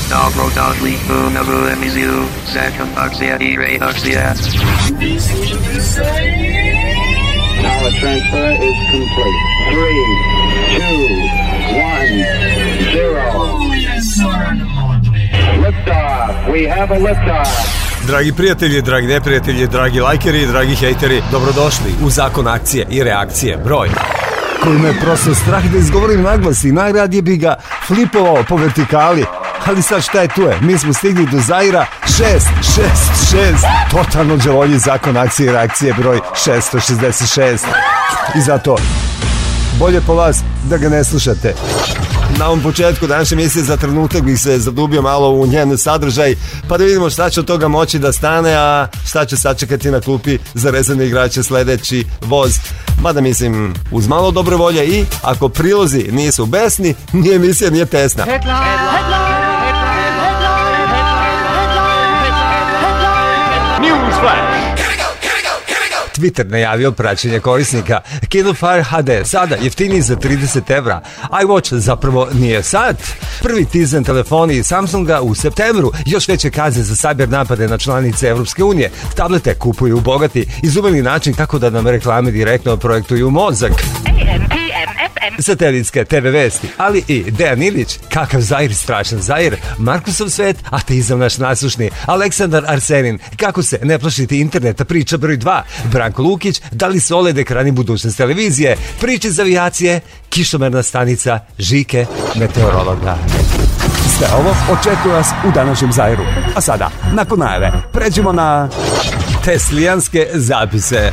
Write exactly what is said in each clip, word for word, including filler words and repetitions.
Dobro došli u novu emisiju Sečom akcija I reakcija. Power transfer is complete. Three, two, one, zero. Liftoff. We have a liftoff. Dragi prijatelji, dragi neprijatelji, dragi lajkeri, dragi hejteri, dobrodošli u Zakon akcije I reakcije broj koji me prosto strah da izgovorim naglas i najradije bi ga flipovao po vertikali. Ali sad šta je tu je? Mi smo stigli do Zaira šest šest šest. Totalno đavolji Zakon akcije I reakcije broj šesto šezdeset šest. I zato bolje po vas da ga ne slušate. Na ovom početku današnje emisije za trenutak bih se zadubio malo u njen sadržaj, pa da vidimo šta će od toga moći da stane, a šta će sačekati na klupi za rezane igrače sledeći voz. Mada mislim, uz malo dobre volje i ako prilozi nisu besni, nije emisija, nije tesna. Headline, headline, headline, headline, headline, News flash. Twitter najavio praćenje korisnika. Kindle Fire H D sada jeftiniji za trideset evra. iWatch zapravo nije sat. Prvi Tizen telefoni Samsunga u septembru. Još veće kazne za cyber napade na članice Evropske unije. Tablete kupuju bogati. Izumeli način kako da nam reklame direktno projektuju mozak. Satelitske te ve vesti, ali i Dejan Ilić, kakav Zair, strašan Zair, Markusov svet, ateizam naš nasušni, Aleksandar Arsenin, kako se ne plašiti interneta, priča broj dva, Branko Lukić, da li su O L E D ekrani budućnost televizije, priče iz avijacije, kišomerna stanica, Žike, meteorologa. Sve ovo očekuje vas u današnjem Zairu. A sada, nakon najave, pređemo na teslijanske zapise.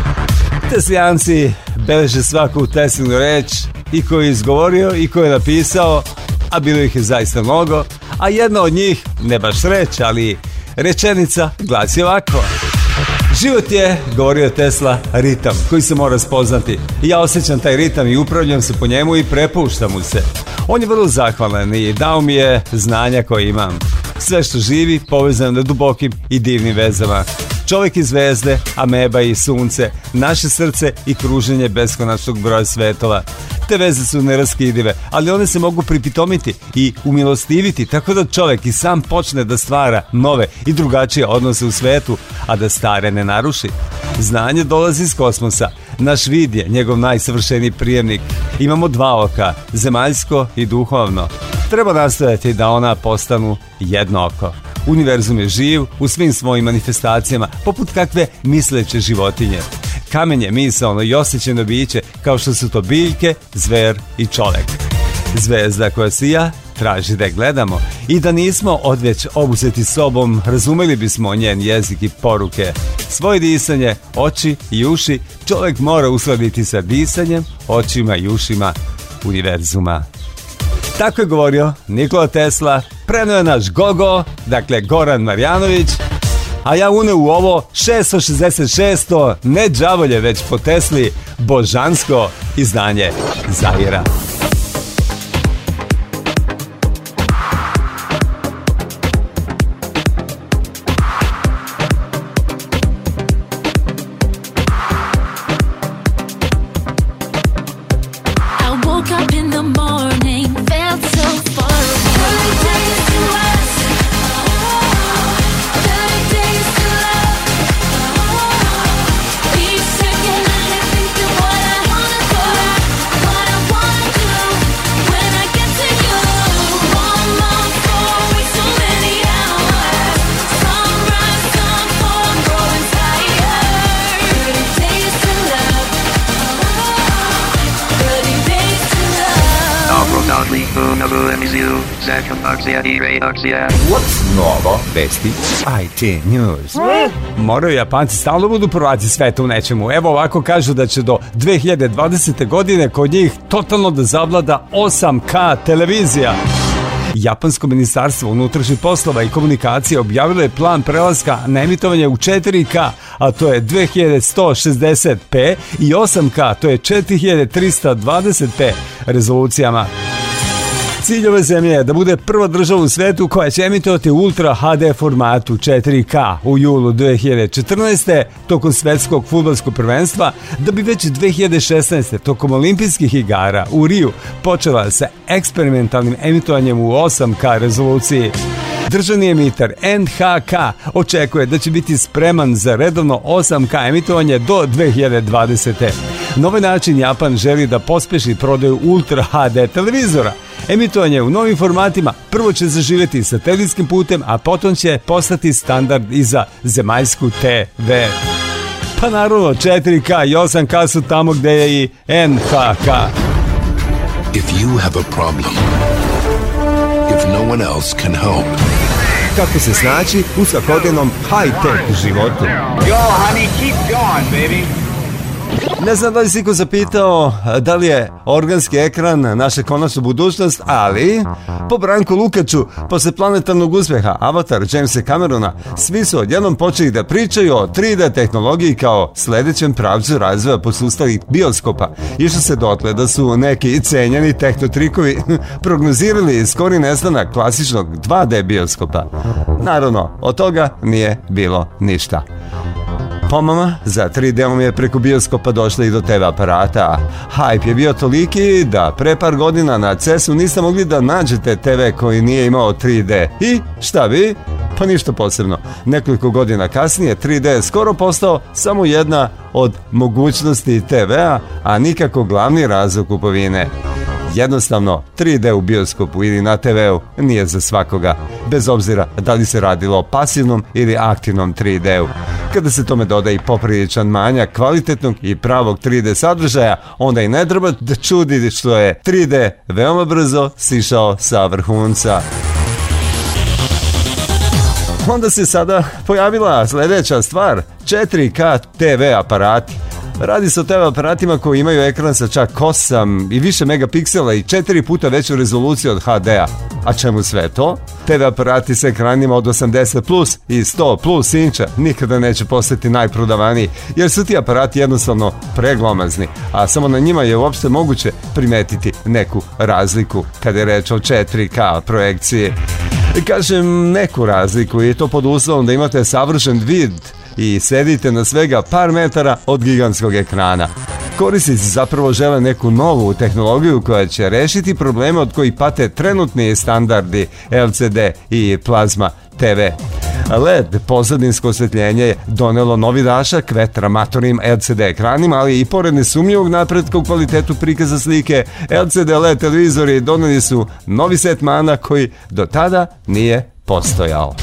Teslijanci beleže svaku Teslinu reč i koju je izgovorio i koju je napisao, a bilo ih je zaista mnogo, a jedna od njih, ne baš reč, ali rečenica glasi ovako. Život je, govorio Tesla, ritam koji se mora spoznati. Ja osjećam taj ritam i upravljam se po njemu i prepuštam mu se. On je vrlo zahvalan i dao mi je znanja koje imam. Sve što živi povezano na dubokim i divnim vezama. Čovjek i zvezde, ameba i sunce, naše srce i kruženje beskonačnog broja svetova. Te veze su neraskidive, ali one se mogu pripitomiti i umilostiviti, tako da čovjek i sam počne da stvara nove i drugačije odnose u svetu, a da stare ne naruši. Znanje dolazi iz kosmosa. Naš vid je njegov najsavršeniji prijemnik. Imamo dva oka, zemaljsko i duhovno. Treba nastojati da ona postanu jedno oko. Univerzum je živ u svim svojim manifestacijama, poput kakve misleće životinje. Kamen je misaono i osjećeno biće, kao što su to biljke, zver i čovek. Zvezda koja sija traži da je gledamo i da nismo odveć obuzeti sobom, razumeli bismo njen jezik i poruke. Svoje disanje, oči i uši čovek mora uskladiti sa disanjem, očima i ušima univerzuma. Tako je govorio Nikola Tesla, preneo je naš Gogo, dakle Goran Marjanović, a ja uneo u ovo šesto šezdeset šesto, ne đavolje već po Tesli, božansko izdanje Zaira. What's novo? Vesti I T News. Moraju Japanci stalno budu prvaci sveta u nečemu. Evo ovako kažu da će do dve hiljade dvadesete. godine kod njih totalno da zavlada osam ka televizija. Japansko ministarstvo unutrašnjih poslova i komunikacije objavilo je plan prelaska na emitovanje u četiri ka, a to je dve hiljade sto šezdeset p i osam ka, to je četiri hiljade trista dvadeset p rezolucijama. Cilj ove zemlje je da bude prva država u svetu koja će emitovati u Ultra ha de formatu četiri ka u julu dve hiljade četrnaeste. tokom svetskog fudbalskog prvenstva, da bi već dve hiljade šesnaeste. tokom olimpijskih igara u Riju počela sa eksperimentalnim emitovanjem u osam ka rezoluciji. Državni emitar en ha ka očekuje da će biti spreman za redovno osam ka emitovanje do dve hiljade dvadesete. Na ovaj način Japan želi da pospeši prodaju Ultra ha de televizora. Emitovanje u novim formatima prvo će zaživjeti satelitskim putem, a potom će postati standard i za zemaljsku te ve. Pa naravno, četiri ka i osam ka su tamo gde je i en ha ka. If you have a problem, if no one else can help. Kako se snaći u svakodnevnom high-tech životu. Go, honey, keep going, baby. Ne znam da li si iko zapitao da li je organski ekran naša konačna budućnost, ali po Branku Lukaču, posle planetarnog uspeha Avatar Jamesa Camerona, svi su odjednom počeli da pričaju o tri de tehnologiji kao sledećem pravcu razvoja posustalih bioskopa. Išlo se dotle da su neki cenjeni tehnotrikovi prognozirali skori nestanak klasičnog dva de bioskopa. Naravno, od toga nije bilo ništa. Pomama za tri de-om je preko bioskopa došla i do te ve aparata. Hype je bio toliki da pre par godina na cesu niste mogli da nađete te ve koji nije imao tri de. I šta bi? Pa ništa posebno. Nekoliko godina kasnije tri de je skoro postao samo jedna od mogućnosti te vea, a nikako glavni razlog kupovine. Jednostavno, tri de u bioskopu ili na te veu nije za svakoga, bez obzira da li se radilo o pasivnom ili aktivnom tri de-u. Kada se tome doda i popriličan manjak kvalitetnog i pravog tri de sadržaja, onda i ne treba da čudi što je tri de veoma brzo sišao sa vrhunca. Onda se sada pojavila sledeća stvar, četiri ka te ve aparati. Radi se o te ve aparatima koji imaju ekran sa čak osam i više megapiksela i četiri puta veću rezoluciju od ha de-a. A čemu sve to? te ve aparati sa ekranima od osamdeset plus i sto plus inča nikada neće postati najprodavaniji, jer su ti aparati jednostavno preglomazni, a samo na njima je uopšte moguće primetiti neku razliku kada je reč o četiri ka projekcije. Kažem neku razliku i to pod uslovom da imate savršen vid i sedite na svega par metara od gigantskog ekrana. Korisnici zapravo žele neku novu tehnologiju koja će rešiti probleme od kojih pate trenutni standardi el ce de i plazma te ve. led pozadinsko osvetljenje je donelo novi dašak vetramatornim el ce de ekranima, ali i pored nesumnjivog napretka u kvalitetu prikaza slike, el ce de led televizori doneli su novi set mana koji do tada nije postojao.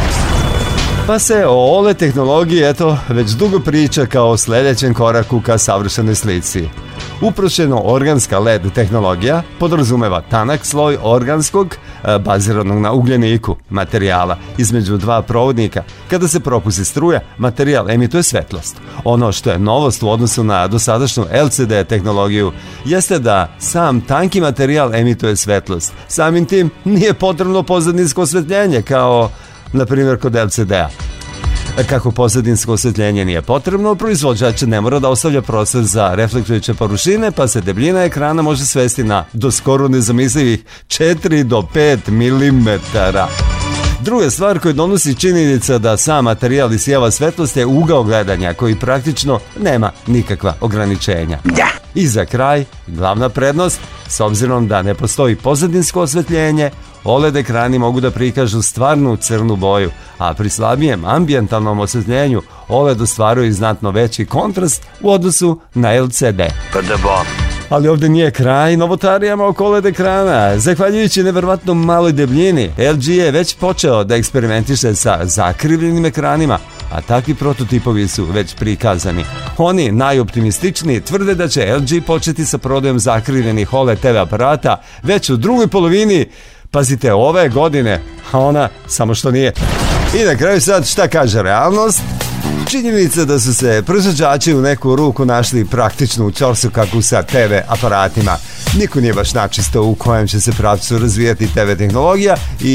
Pa se o ole tehnologiji eto već dugo priča kao o sledećem koraku ka savršenoj slici. Uprošćeno organska led tehnologija podrazumeva tanak sloj organskog, baziranog na ugljeniku, materijala između dva provodnika. Kada se propusti struja, materijal emituje svetlost. Ono što je novost u odnosu na dosadašnju el ce de tehnologiju jeste da sam tanki materijal emituje svetlost. Samim tim nije potrebno pozadinsko osvetljenje kao na primjer kod el ce de-a. Kako pozadinsko osvetljenje nije potrebno, proizvođač ne mora da ostavlja prostor za reflektujuće površine, pa se debljina ekrana može svesti na do skoro nezamislivih četiri do pet milimetara. Druga stvar koju donosi činjenica da sam materijal isijava svetlost je ugao gledanja koji praktično nema nikakva ograničenja. I za kraj, glavna prednost, s obzirom da ne postoji pozadinsko osvetljenje, oled ekrani mogu da prikažu stvarnu crnu boju, a pri slabijem ambijentalnom osvetljenju oled ostvaruje znatno veći kontrast u odnosu na el ce de. Ali ovde nije kraj novotarijama oko oled ekrana. Zahvaljujući neverovatno maloj debljini, el ge je već počeo da eksperimentiše sa zakrivljenim ekranima, a takvi prototipovi su već prikazani. Oni, najoptimističniji, tvrde da će el ge početi sa prodajom zakrivljenih oled te ve aparata već u drugoj polovini, pazite, ove godine, a ona samo što nije. I na kraju sad šta kaže realnost? Činjenica da su se proizvođači u neku ruku našli praktično u čorsu kako sa te ve aparatima. Niko nije baš načisto u kojem će se pravcu razvijati te ve tehnologija i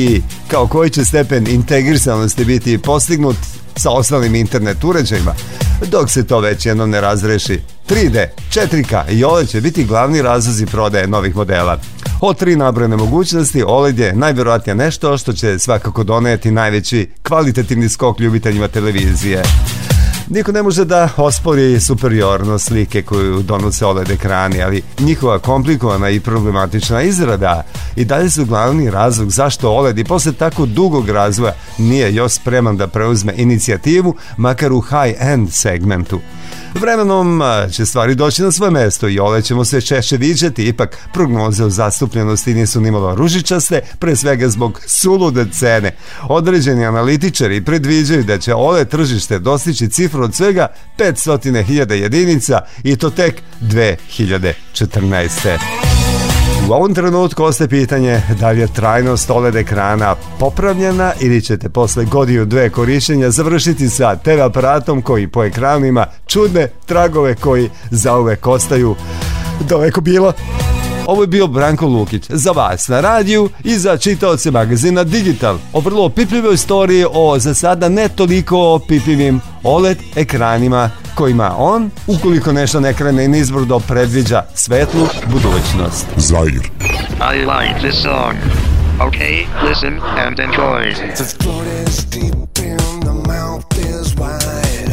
kao koji će stepen integrisanosti biti postignut sa ostalim internet uređajima, dok se to već jednom ne razreši. tri D, četiri K i O L E D će biti glavni razlozi prodaje novih modela. Od tri nabrojene mogućnosti, O L E D je najvjerojatnije nešto što će svakako doneti najveći kvalitativni skok ljubiteljima televizije. Niko ne može da ospori superiornost slike koju donose O L E D ekrani, ali njihova komplikovana i problematična izrada i dalje su glavni razlog zašto O L E D i posle tako dugog razvoja nije još spreman da preuzme inicijativu, makar u high-end segmentu. Vremenom će stvari doći na svoje mesto i O L E D ćemo sve češće viđati, ipak prognoze o zastupljenosti nisu nimalo ružičaste, pre svega zbog sulude cene. Određeni analitičari predviđaju da će O L E D tržište dostići cifru od svega petsto hiljada jedinica i to tek dve hiljade četrnaeste. U ovom trenutku ostaje pitanje da li je trajnost O L E D ekrana popravljena ili ćete posle godinu dve korišćenja završiti sa te ve aparatom koji po ekranu ima čudne tragove koji zauvek ostaju daleko bilo. Ovo je bio Branko Lukić za vas na radiju i za čitaoce magazina Digital o vrlo opipljivoj istoriji o za sada ne toliko opipljivim O L E D ekranima kojima on, ukoliko nešto ne krene nizbrdo, predviđa svetlu budućnost. Zair. I like this song. Okay, listen and enjoy. The throat is deep and the mouth is wide.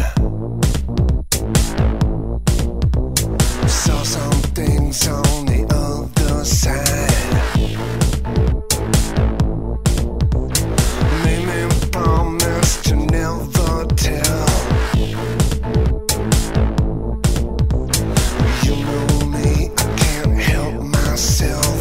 Saw some things on the other side. Made me promise to never tell. You know me, I can't help myself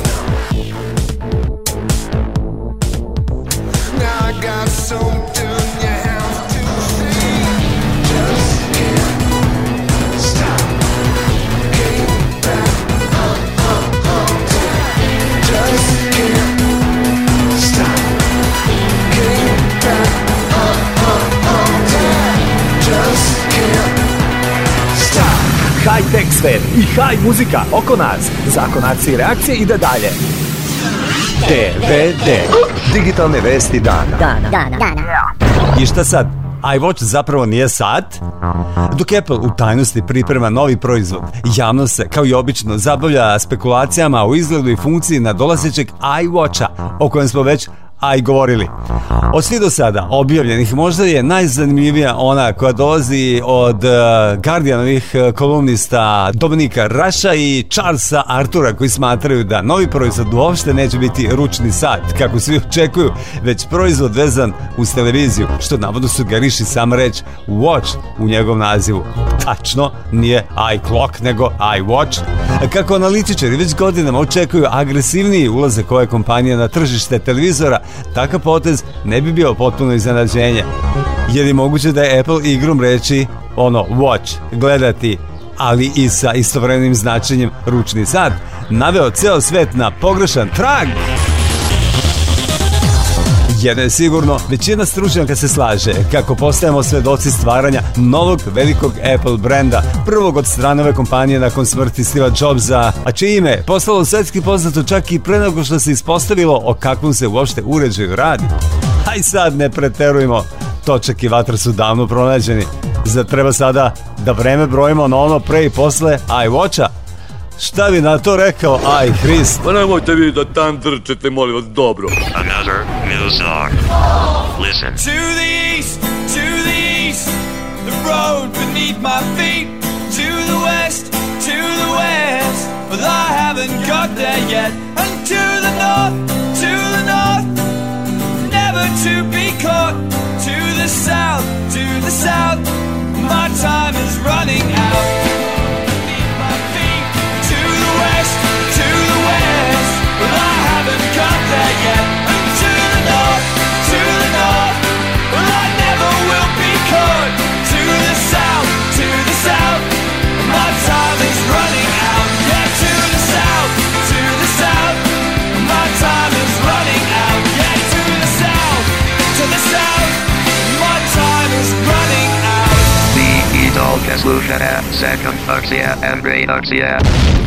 now. Now I got something you have to say. Just can't stop. Can't back up, up, up. Just can't stop. Can't back up, up, up. Just can't stop. High-tech svet i high muzika oko nas. Zakon akcije i reakcije ide dalje. D V D, digitalne vesti dana. Dana. Dana. Dana. I šta sad? iWatch zapravo nije sat? Dok Apple u tajnosti priprema novi proizvod, javnost se, kao i obično, zabavlja spekulacijama o izgledu i funkciji nadolazećeg iWatcha, o kojem smo već a i govorili. Od svih do sada objavljenih možda je najzanimljivija ona koja dolazi od uh, Guardianovih uh, kolumnista Dominika Raša i Charlesa Artura, koji smatraju da novi proizvod uopšte neće biti ručni sat, kako svi očekuju, već proizvod vezan uz televiziju, što navodno sugeriši sama reč watch u njegovom nazivu. Tačno, nije iClock, nego iWatch. Kako analitičari već godinama očekuju agresivniji ulazak ove kompanije na tržište televizora, takav potez ne bi bio potpuno iznenađenje. Je li moguće da je Apple igrom reći ono watch, gledati, ali i sa istovremenim značenjem ručni sat, naveo ceo svet na pogrešan trag? Jedno je sigurno, većina stručnjaka se slaže kako postajemo svedoci stvaranja novog velikog Apple brenda, prvog od strane ove kompanije nakon smrti Steva Jobsa, a čije ime postalo svetski poznato čak i pre nego što se ispostavilo o kakvom se uopšte uređaju radi. Aj sad ne preterujemo, točak i vatra su davno pronađeni. Zar treba sada da vreme brojimo na ono pre i posle iWatcha? Šta bi na to rekao aj Hrist? Pa nemojte vi da tam drčete, molim vas, dobro. Another new song. Listen. To the east, to the east, the road beneath my feet. To the west, to the west, but I haven't got there yet. And to the north, to the north, never to be caught. To the south, to the south, my time is running out. Beneath my feet, to the west, to the west, but I haven't got there yet. And to the north, to the north, well I never will be caught. To the south, to the south, my time is running out. Yeah, to the south, to the south, my time is running out. Yeah, to the south, to the south, my time is running out. Digitalka slušate Second akcija and reakcija.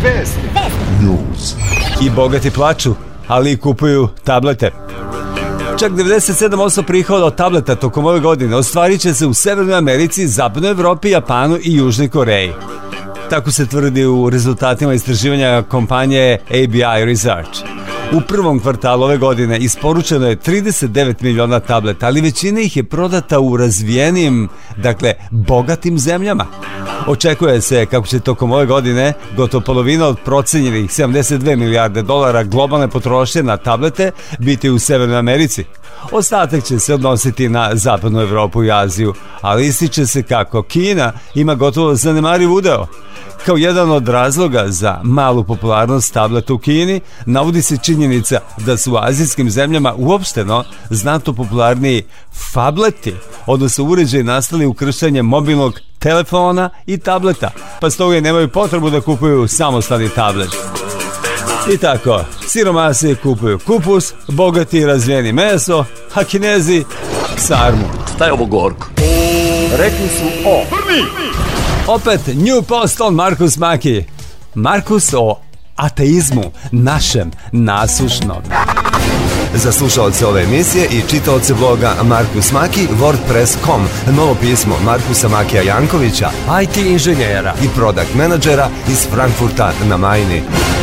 I bogati plaču, ali i kupuju tablete. Čak devedeset sedam posto prihoda od tableta tokom ove godine ostvarit će se u Severnoj Americi, Zapadnoj Evropi, Japanu i Južnoj Koreji. Tako se tvrdi u rezultatima istraživanja kompanije A B I Research. U prvom kvartalu ove godine isporučeno je trideset devet miliona tableta, ali većina ih je prodata u razvijenim, dakle, bogatim zemljama. Očekuje se kako će tokom ove godine gotovo polovina od procenjenih sedamdeset dve milijarde dolara globalne potrošnje na tablete biti u Severnoj Americi. Ostatak će se odnositi na Zapadnu Evropu i Aziju, ali ističe se kako Kina ima gotovo zanemariv udeo. Kao jedan od razloga za malu popularnost tableta u Kini navodi se činjenica da su u azijskim zemljama uopšteno znatno popularniji fableti, odnosno uređaji nastali ukrštanjem mobilnog telefona i tableta, pa stoga nemaju potrebu da kupuju samostalni tablet. I tako, siromasi kupuju kupus, bogati razvijeni meso, a Kinezi sarmu. Šta je ovo gorko? Rekli su o. Opet New Post on Markus Maki. Markus o ateizmu, našem nasušnom. Za slušalce ove emisije i čitaoce bloga Markus Maki, WordPress dot com, novo pismo Markusa Makija Jankovića, I T inženjera i product menadžera iz Frankfurta na Majni.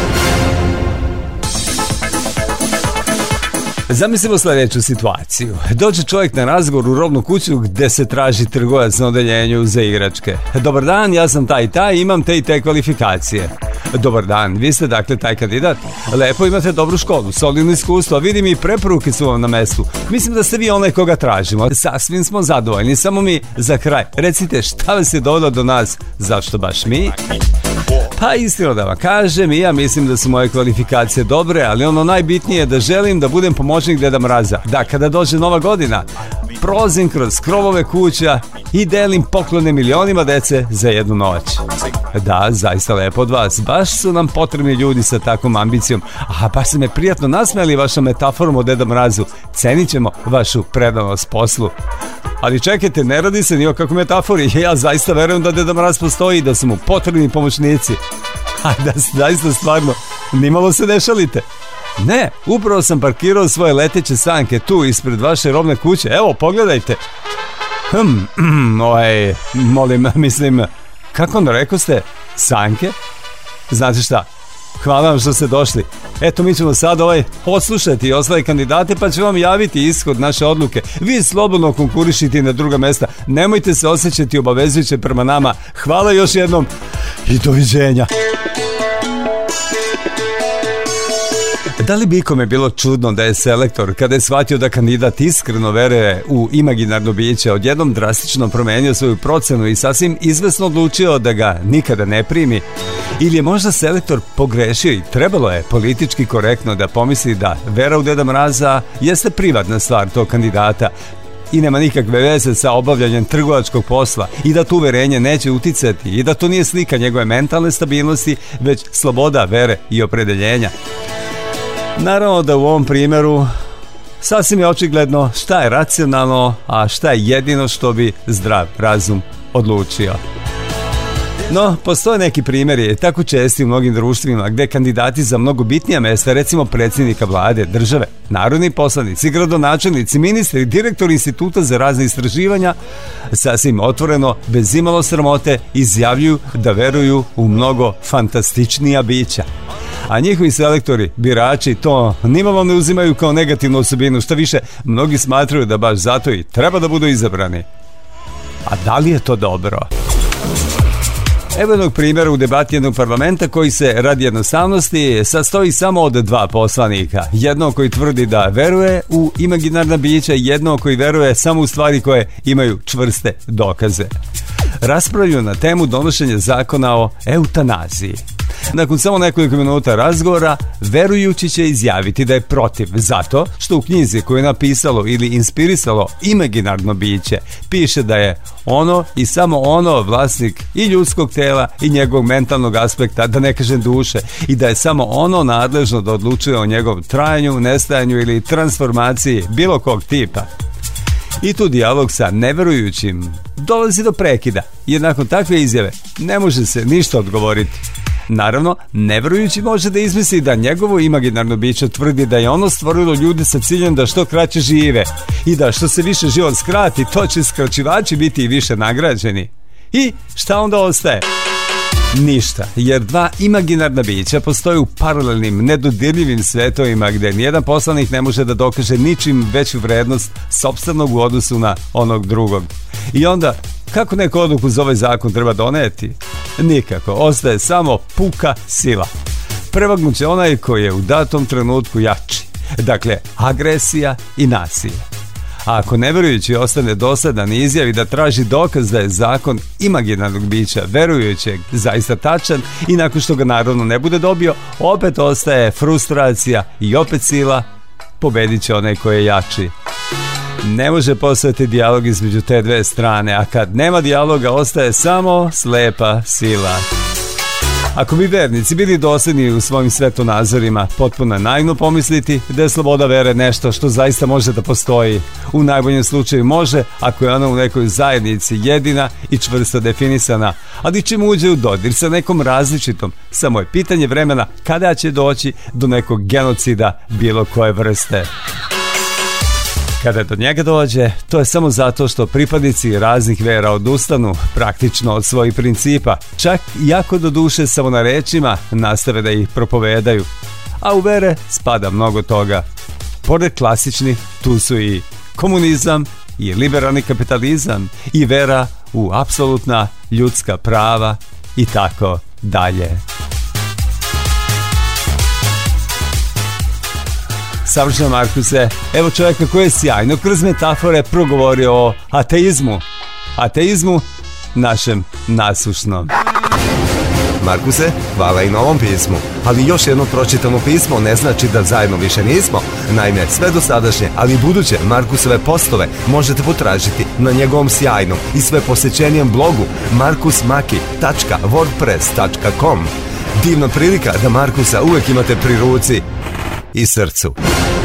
Zamislimo sljedeću situaciju. Dođe čovjek na razgovor u robnu kuću gdje se traži trgovac na odeljenju za igračke. Dobar dan, ja sam taj i taj, imam te i te kvalifikacije. Dobar dan, vi ste dakle taj kandidat. Lepo, imate dobru školu, solidno iskustvo, vidim i preporuke su vam na mestu. Mislim da ste vi onaj koga tražimo. Sasvim smo zadovoljni, samo mi za kraj recite šta vas je dovelo do nas, zašto baš mi? Pa istino da vam kažem, i ja mislim da su moje kvalifikacije dobre, ali ono najbitnije je da želim da budem pomoćnik Deda Mraza. Da, kada dođe nova godina, prolazim kroz krovove kuća i delim poklone milionima dece za jednu noć. Da, zaista lepo od vas. Baš su nam potrebni ljudi sa takvom ambicijom. A baš se me prijatno nasmijali vašom metaforom o Deda Mrazu. Cenit ćemo vašu predanost poslu. Ali čekajte, ne radi se ni o kakvoj metafori. Ja zaista verujem da Deda Mraz postoji i da su mu potrebni pomoćnici. A da zaista stvarno, nimalo se ne šalite. Ne, upravo sam parkirao svoje leteće sanke tu ispred vaše robne kuće. Evo, pogledajte. Hm, hm, ovaj, molim, mislim, kako ono rekao ste, sanke? Znate šta, hvala vam što ste došli. Eto, mi ćemo sad ovaj poslušati ostale kandidate, pa ću vam javiti ishod naše odluke. Vi slobodno konkurišite na druga mesta. Nemojte se osjećati obavezujuće prema nama. Hvala još jednom i doviđenja. Da li bi ikome bilo čudno da je selektor, kada je shvatio da kandidat iskreno veruje u imaginarno biće, odjednom drastično promenio svoju procenu i sasvim izvesno odlučio da ga nikada ne primi? Ili je možda selektor pogrešio i trebalo je politički korektno da pomisli da vera u Deda Mraza jeste privatna stvar tog kandidata i nema nikakve veze sa obavljanjem trgovačkog posla i da to uverenje neće uticati i da to nije slika njegove mentalne stabilnosti, već sloboda vere i opredeljenja? Naravno da u ovom primjeru sasvim je očigledno šta je racionalno, a šta je jedino što bi zdrav razum odlučio. No, postoje neki primjeri tako česti u mnogim društvima gdje kandidati za mnogo bitnija mjesta, recimo predsjednika vlade, države, narodni poslanici, gradonačelnici, ministri, direktori instituta za razne istraživanja, sasvim otvoreno, bez imalo sramote, izjavljuju da veruju u mnogo fantastičnija bića. A njihovi selektori, birači, to nimalo ne uzimaju kao negativnu osobinu, što više, mnogi smatraju da baš zato i treba da budu izabrani. A da li je to dobro? Evo jednog primjera u debati jednog parlamenta koji se radi jednostavnosti sastoji samo od dva poslanika. Jedno koji tvrdi da veruje u imaginarna bića i jedno koji veruje samo u stvari koje imaju čvrste dokaze. Raspravljaju na temu donošenja zakona o eutanaziji. Nakon samo nekoliko minuta razgovora, verujući će izjaviti da je protiv, zato što u knjizi koju je napisalo ili inspirisalo imaginarno biće piše da je ono i samo ono vlasnik i ljudskog tela i njegovog mentalnog aspekta, da ne kažem duše, i da je samo ono nadležno da odlučuje o njegovom trajanju, nestajanju ili transformaciji bilo kog tipa. I tu dijalog sa neverujućim dolazi do prekida, jer nakon takve izjave ne može se ništa odgovoriti. Naravno, neverujući može da izmisli da njegovo imaginarno biće tvrdi da je ono stvorilo ljude sa ciljem da što kraće žive i da što se više život skrati, to će skraćivači biti i više nagrađeni. I šta onda ostaje? Ništa, jer dva imaginarna bića postoje u paralelnim, nedodirljivim svetovima gde nijedan poslanik ne može da dokaže ničim veću vrednost sopstvenog u odnosu na onog drugog. I onda, kako neku odluku za ovaj zakon treba doneti? Nikako, ostaje samo puka sila. Prevagnut će onaj koji je u datom trenutku jači. Dakle, agresija i nasilje. A ako neverujući ostane dosadan i izjavi da traži dokaz da je zakon imaginarnog bića verujućeg zaista tačan i nakon što ga naravno ne bude dobio, opet ostaje frustracija i opet sila, pobedit će onaj koji je jači. Ne može postojati dijalog između te dve strane, a kad nema dijaloga ostaje samo slepa sila. Ako bi vernici bili dosljedni u svojim svetonazorima, potpuno je naivno pomisliti da je sloboda vere nešto što zaista može da postoji. U najboljem slučaju može, ako je ona u nekoj zajednici jedina i čvrsto definisana, ali čim uđe u dodir sa nekom različitom, samo je pitanje vremena kada će doći do nekog genocida bilo koje vrste. Kada do njega dođe, to je samo zato što pripadnici raznih vera odustanu praktično od svojih principa, čak i ako do duše samo na rečima nastave da ih propovedaju. A u vere spada mnogo toga. Pored klasičnih, tu su i komunizam, i liberalni kapitalizam, i vera u apsolutna ljudska prava i tako dalje. Savršeno, Markuse, evo čovjeka koji je sjajno kroz metafore progovorio o ateizmu. Ateizmu našem nasušnom. Markuse, hvala i na ovom pismu. Ali još jedno pročitano pismo ne znači da zajedno više nismo. Naime, sve dosadašnje, ali i buduće Markusove postove možete potražiti na njegovom sjajnom i sve posjećenijem blogu markus maki tačka wordpress tačka com. Divna prilika da Markusa uvek imate pri ruci i srcu.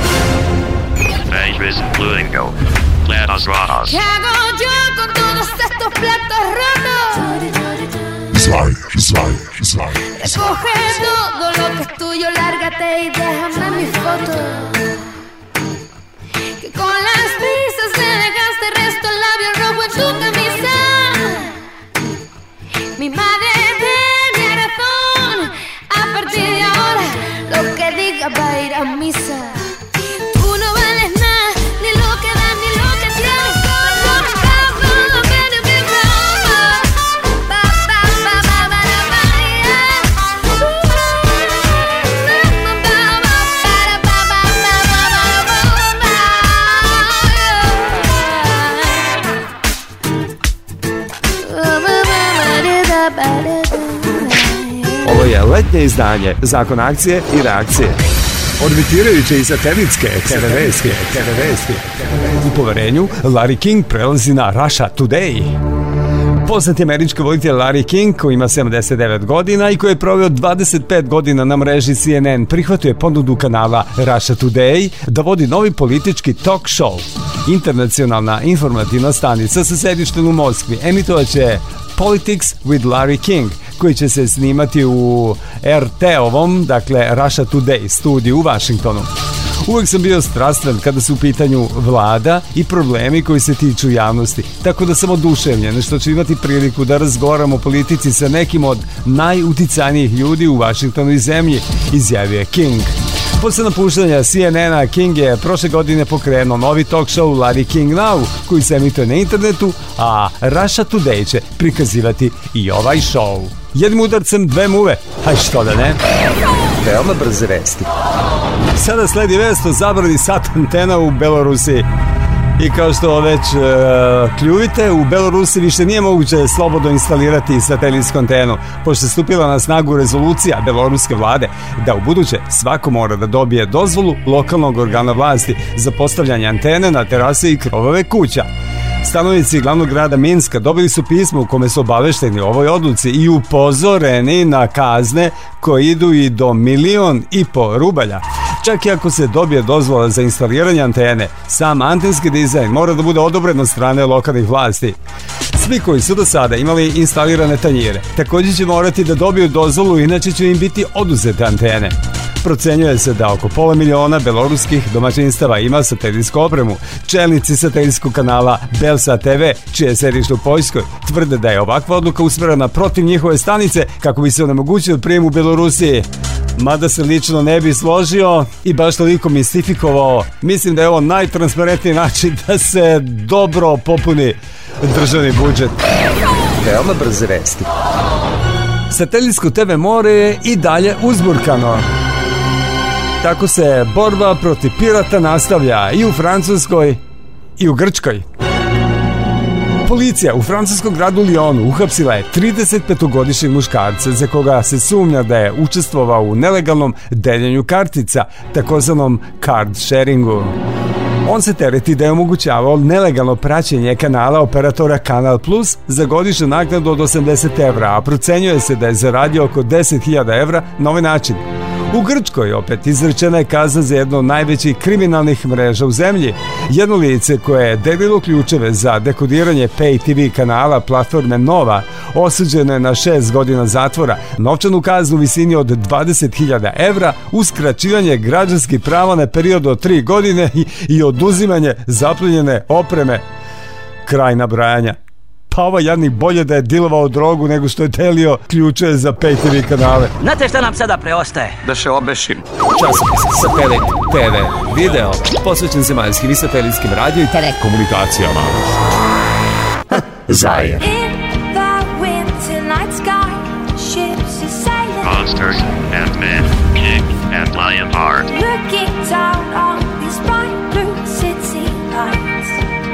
Recoge todo lo que es tuyo, lárgate y déjame mi foto. Que con las prisas me dejaste resto el labio rojo en tu camisa. Mi madre tenía razón, a partir de ahora lo que diga va a ir a misa. Tú no vales nada, ni lo que das, ni lo que tienes. Ovo je letnje izdanje Zakon akcije i reakcije. Orbitirajuće i satelitske, televizijske, televizijske. U poverenju, Larry King prelazi na Russia Today. Poznati američki voditelj Larry King, koji ima sedamdeset devet godina i koji je proveo dvadeset pet godina na mreži C N N, prihvatio je ponudu kanala Russia Today da vodi novi politički talk show. Internacionalna informativna stanica sa sedištem u Moskvi emitovaće Politics with Larry King, koji će se snimati u R T-ovom, dakle Russia Today studiju u Washingtonu. Uvek sam bio strastven kada su u pitanju vlada i problemi koji se tiču javnosti, tako da sam oduševljen što ću imati priliku da razgovaram o politici sa nekim od najuticajnijih ljudi u Washingtonu i zemlji, izjavio je King. Posle napuštanja C N N-a, King je prošle godine pokrenuo novi talk show Larry King Now, koji se emituje na internetu, a Russia Today će prikazivati i ovaj show. Jednim udarcem dve muve, a što da ne? Veoma brze vesti. Sada sledi vest o zabrani sat antena u Belorusiji. I kao što već e, kljuvite, u Belorusiji više nije moguće slobodno instalirati satelitsku antenu, pošto je stupila na snagu rezolucija beloruske vlade da u buduće svako mora da dobije dozvolu lokalnog organa vlasti za postavljanje antene na terase i krovove kuća. Stanovnici glavnog grada Minska dobili su pismo u kome su obavešteni o ovoj odluci i upozoreni na kazne koje idu i do milion i po rubalja. Čak i ako se dobije dozvola za instaliranje antene, sam antenski dizajn mora da bude odobren od strane lokalnih vlasti. Svi koji su do sada imali instalirane tanjire također će morati da dobiju dozvolu, inače će im biti oduzete antene. Procenjuje se da oko pola miliona beloruskih domaćinstava ima satelitsku opremu. Čelnici satelitskog kanala Belsat te ve, čije je sedište u Poljskoj, tvrde da je ovakva odluka usmjerena protiv njihove stanice kako bi se onemogućio prijem u Belorusiji. Mada se lično ne bi složio i baš toliko mistifikovao, mislim da je ovo najtransparentniji način da se dobro popuni državni budžet. Veoma brze vesti. Satelitsko te ve more je i dalje uzburkano. Tako se borba protiv pirata nastavlja i u Francuskoj i u Grčkoj. Policija u francuskom gradu Lyonu uhapsila je tridesetpetogodišnjeg muškarca za koga se sumnja da je učestvovao u nelegalnom deljenju kartica, takozvanom card sharingu. On se tereti da je omogućavao nelegalno praćenje kanala operatora Kanal Plus za godišnju naknadu od osamdeset evra, a procenjuje se da je zaradio oko deset hiljada evra na ovaj način. U Grčkoj opet izrečena je kazna za jedno od najvećih kriminalnih mreža u zemlji. Jedno lice koje je delilo ključeve za dekodiranje Pay te ve kanala platforme Nova osuđeno je na šest godina zatvora, novčanu kaznu u visini od dvadeset hiljada evra, uskraćivanje građanskih prava na period od tri godine i, i oduzimanje zaplenjene opreme. Kraj nabrajanja. Pa ovaj jadnik bolje da je dilovao drogu nego što je delio ključeve za Pay te ve kanale. Znate šta nam sada preostaje? Da se obešim. Časopis, satelit, te ve, video, posvećen zemaljskim i satelitskim radio i telekomunikacijama. Zajer. Monsters and men, king and lion are looking down on these bright blue city lights.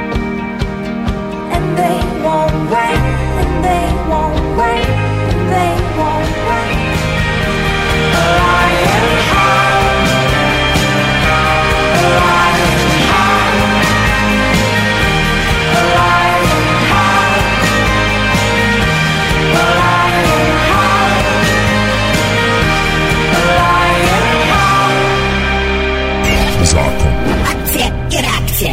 And they won't wait, and they won't wait, and they won't wait. A lion high, a lion high, a lion high, a lion high, a lion high. Zakon. Akcije, reakcije.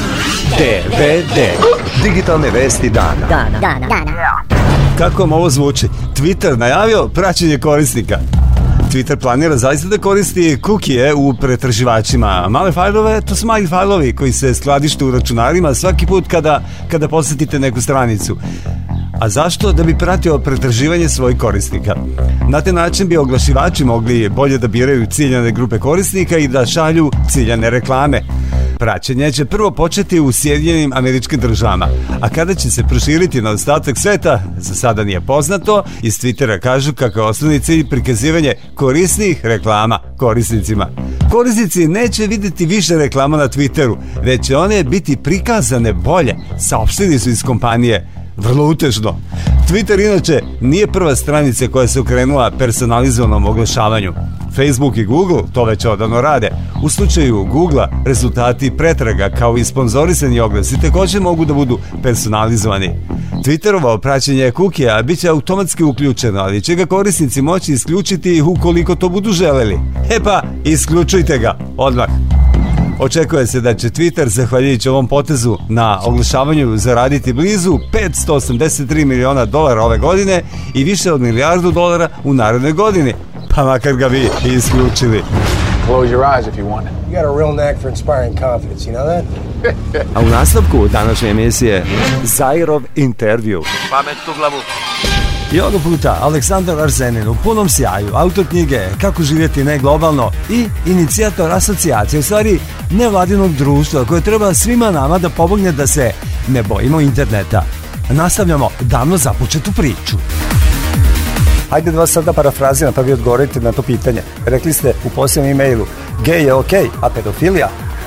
te ve de. Digitalne vesti dana. Dana. Dana. Dana. Kako vam ovo zvuči? Twitter najavio praćenje korisnika. Twitter planira zaista da koristi kukije u pretraživačima. Male fajlove, to su mali fajlovi koji se skladište u računarima svaki put kada, kada posetite neku stranicu. A zašto? Da bi pratio pretraživanje svojih korisnika. Na taj način bi oglašivači mogli bolje da biraju ciljane grupe korisnika i da šalju ciljane reklame. Praćenje će prvo početi u Sjedinjenim Američkim Državama, a kada će se proširiti na ostatak sveta, za sada nije poznato. Iz Twittera kažu kako je osnovni cilj prikazivanje korisnih reklama korisnicima. Korisnici neće vidjeti više reklama na Twitteru, već će one biti prikazane bolje, saopštili su iz kompanije. Vrlo utežno. Twitter inače nije prva stranica koja se okrenula personalizovanom oglašavanju. Facebook i Google to već odavno rade. U slučaju Googlea rezultati pretraga kao i sponzorisani oglasi također mogu da budu personalizovani. Twitterovo praćenje kukija bit će automatski uključeno, ali će ga korisnici moći isključiti ukoliko to budu želeli. E pa, isključujte ga odmah. Očekuje se da će Twitter, zahvaljujući ovom potezu na oglašavanju, zaraditi blizu petsto osamdeset tri miliona dolara ove godine i više od milijardu dolara u narednoj godini. Pa makar ga vi isključili. Close your eyes if you want it. You got a real knack for inspiring confidence, you know that? A u nastavku današnje emisije Zajerov intervju. Pamet u glavu. I ovoga puta Aleksandar Arsenin u punom sjaju, autor knjige Kako živjeti ne globalno i inicijator asocijacije, u stvari nevladinog društva koje treba svima nama da pomogne da se ne bojimo interneta. Nastavljamo davno započetu priču. Hajde da vas sada parafraziram pa vi odgovorite na to pitanje. Rekli ste u posljednjem e-mailu, gej je okej, a pedofilija?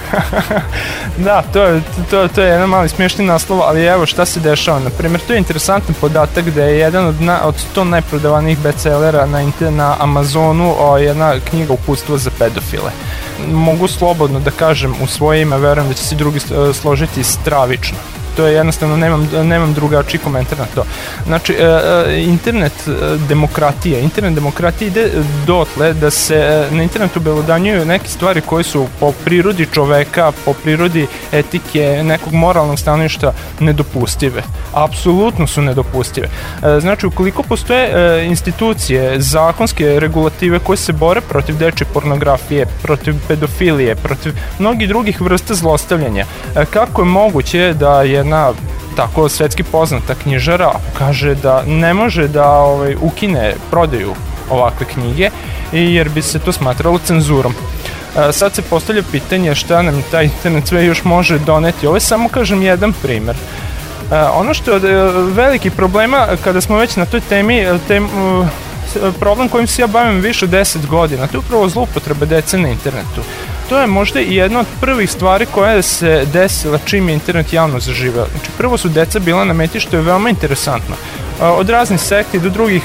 Da, to je, to, to je jedan mali smiješni naslov, ali evo šta se dešava. Naprimjer, to je interesantan podatak da je jedan od, na, od sto najprodavanijih bestsellera na, na Amazonu o, jedna knjiga Uputstvo za pedofile. Mogu slobodno da kažem u svoje ime, verujem da će se drugi složiti, stravično. to je jednostavno, nemam, nemam drugačiji komentar na to. Znači, e, e, internet demokratija, internet demokratija ide dotle da se na internetu belodanjuju neke stvari koje su po prirodi čoveka, po prirodi etike, nekog moralnog stanovišta nedopustive. Apsolutno su nedopustive. E, znači, ukoliko postoje e, institucije, zakonske regulative koje se bore protiv dečje pornografije, protiv pedofilije, protiv mnogih drugih vrsta zlostavljanja, e, kako je moguće da jedna tako svetski poznata knjižara kaže da ne može da ovaj, ukine prodaju ovakve knjige, jer bi se to smatralo cenzurom. E, sad se postavlja pitanje šta nam taj internet sve još može doneti. Ovo je samo, kažem, jedan primer. E, ono što je od velikih problema, kada smo već na toj temi, tem, problem kojim se ja bavim više od deset godina, to je upravo zloupotreba dece na internetu. To je možda i jedna od prvih stvari koja se desila čim je internet javno zaživeo. Znači, prvo su deca bila na meti, što je veoma interesantno. Od raznih sekti do drugih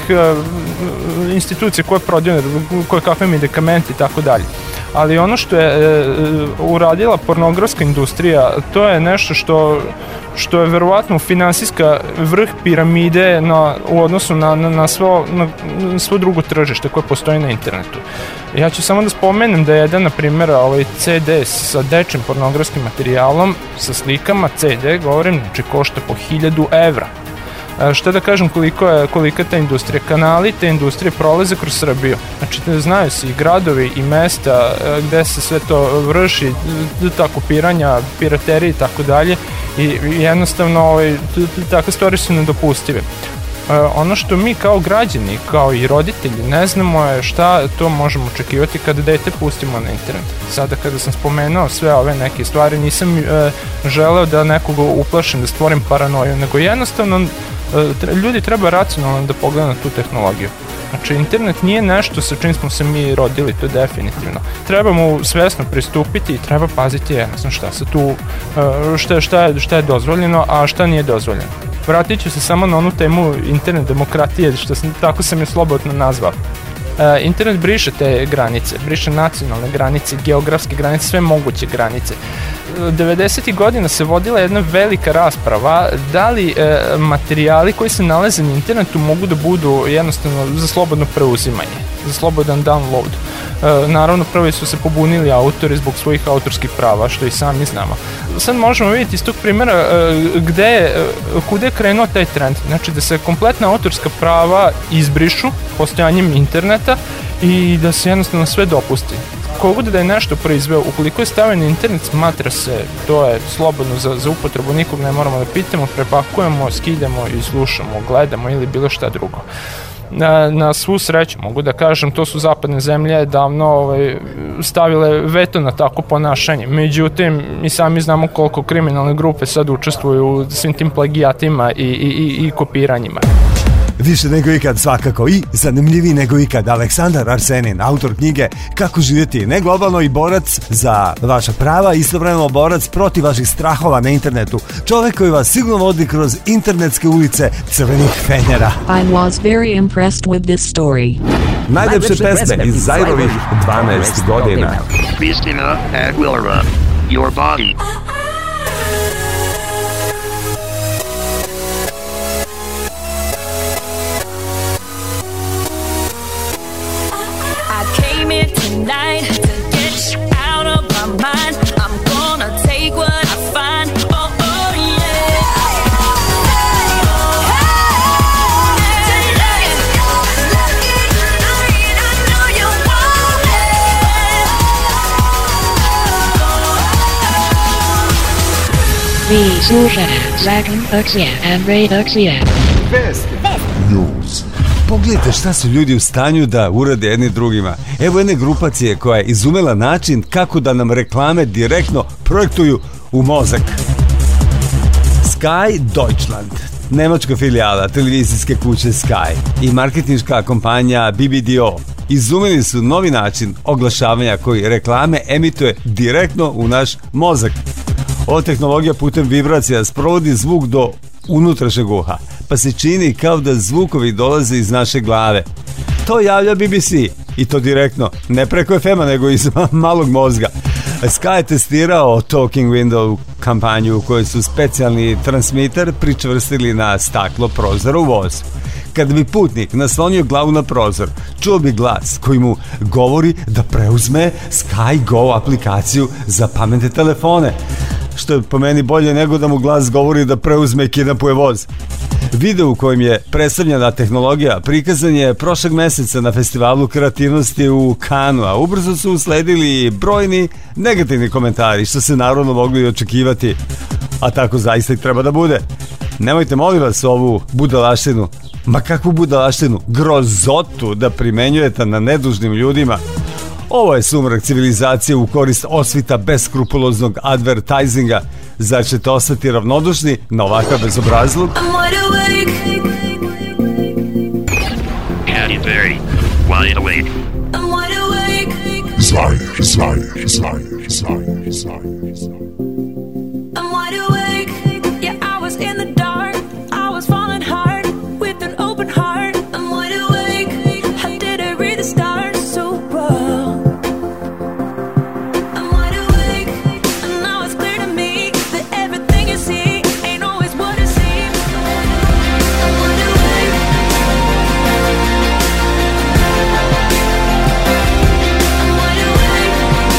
institucija koje prodaju koje kakve medikamente i tako dalje. Ali ono što je uradila pornografska industrija, to je nešto što što je verovatno finansijska vrh piramide na, u odnosu na, na, na, svo, na, na svo drugo tržište koje postoji na internetu. Ja ću samo da spomenem da je jedan, na primjer, ovaj C D sa dečim pornografskim materijalom, sa slikama, C D, govorim, znači košta po hiljadu evra. E, šta da kažem koliko je, kolika je ta industrija? Kanali te industrije prolaze kroz Srbiju. Znači, znaju se i gradovi i mesta gde se sve to vrši, ta kopiranja, piraterije i tako dalje. I jednostavno ovaj, takve stvari su nedopustive. E, ono što mi kao građani, kao i roditelji ne znamo je šta to možemo očekivati kada dete pustimo na internet. Sada kada sam spomenuo sve ove neke stvari, nisam e, želeo da nekoga uplašim, da stvorim paranoju, nego jednostavno e, ljudi treba racionalno da pogledaju na tu tehnologiju. Znači, internet nije nešto sa čim smo se mi rodili, to je definitivno. Treba mu svesno pristupiti i treba paziti jednostavno šta se tu, šta, šta, je, šta je dozvoljeno, a šta nije dozvoljeno. Vratit ću se samo na onu temu internet demokratije, što sam, tako sam je slobodno nazvao. E, internet briše te granice, briše nacionalne granice, geografske granice, sve moguće granice. devedesetih godina se vodila jedna velika rasprava da li e, materijali koji se nalaze na internetu mogu da budu jednostavno za slobodno preuzimanje, za slobodan download. E, naravno, prvi su se pobunili autori zbog svojih autorskih prava, što i sami znamo. Sad možemo vidjeti iz tog primjera e, gde je, kude je krenuo taj trend. Znači, da se kompletna autorska prava izbrišu postojanjem interneta i da se jednostavno sve dopusti. Kogod da je nešto proizveo, ukoliko je stavio na internet, smatra se, to je slobodno za, za upotrebu, nikog ne moramo da pitamo, prepakujemo, skidamo i slušamo, gledamo ili bilo šta drugo. Na, na svu sreću, mogu da kažem, to su zapadne zemlje davno ovaj, stavile veto na tako ponašanje. Međutim, mi sami znamo koliko kriminalne grupe sad učestvuju u svim tim plagijatima i, i, i, i kopiranjima. Više nego ikad svakako i zanimljiviji nego ikad Aleksandar Arsenin, autor knjige Kako živjeti neglobalno i borac za vaša prava, istovremeno borac protiv vaših strahova na internetu. Čovek koji vas sigurno vodi kroz internetske ulice crvenih fenjera. I was very impressed with this story. Najlepše pesme iz Zairovih dvanaest godina. Christina Aguilera, Your Body. Tonight to get you out of my mind, I'm gonna take what I find. Oh, oh, yeah. Vi slušate Zakon Aksija and Ray Aksija. Best News. Pogledajte šta su ljudi u stanju da urade jedni drugima. Evo jedne grupacije koja je izumela način kako da nam reklame direktno projektuju u mozak. Sky Deutschland, nemačka filijala televizijske kuće Sky i marketinška kompanija B B D O izumeli su novi način oglašavanja koji reklame emituje direktno u naš mozak. Ova tehnologija putem vibracija sprovodi zvuk do unutrašnjeg uha, pa se čini kao da zvukovi dolaze iz naše glave. To javlja B B C i to direktno, ne preko F M-a nego iz malog mozga. Sky je testirao Talking Window kampanju u kojoj su specijalni transmiter pričvrstili na staklo prozora u vozu. Kada bi putnik naslonio glavu na prozor, čuo bi glas koji mu govori da preuzme Sky Go aplikaciju za pametne telefone, što je po meni bolje nego da mu glas govori da preuzme i kidnapuje voz. Video u kojem je predstavljena tehnologija prikazan je prošlog meseca na festivalu kreativnosti u Cannesu, a ubrzo su usledili brojni negativni komentari, što se naravno mogli očekivati, a tako zaista i treba da bude. Nemojte molim vas ovu budalaštinu, ma kakvu budalaštinu, grozotu da primenjujete na nedužnim ljudima. Ovo je sumrak civilizacije u korist osvita beskrupuloznog advertisinga. Zar ćete ostati ravnodušni na ovakav bezobrazluk? Katy Perry, wide awake. Zaire, Zaire, Zaire, Zaire, Zaire. I'm wide awake. Yeah, I was in the dark. I was falling hard with an open heart. I'm wide awake. I didn't read the stars so well. I'm wide awake, and now it's clear to me that everything you see ain't always what it seems. I'm wide awake. I'm wide awake.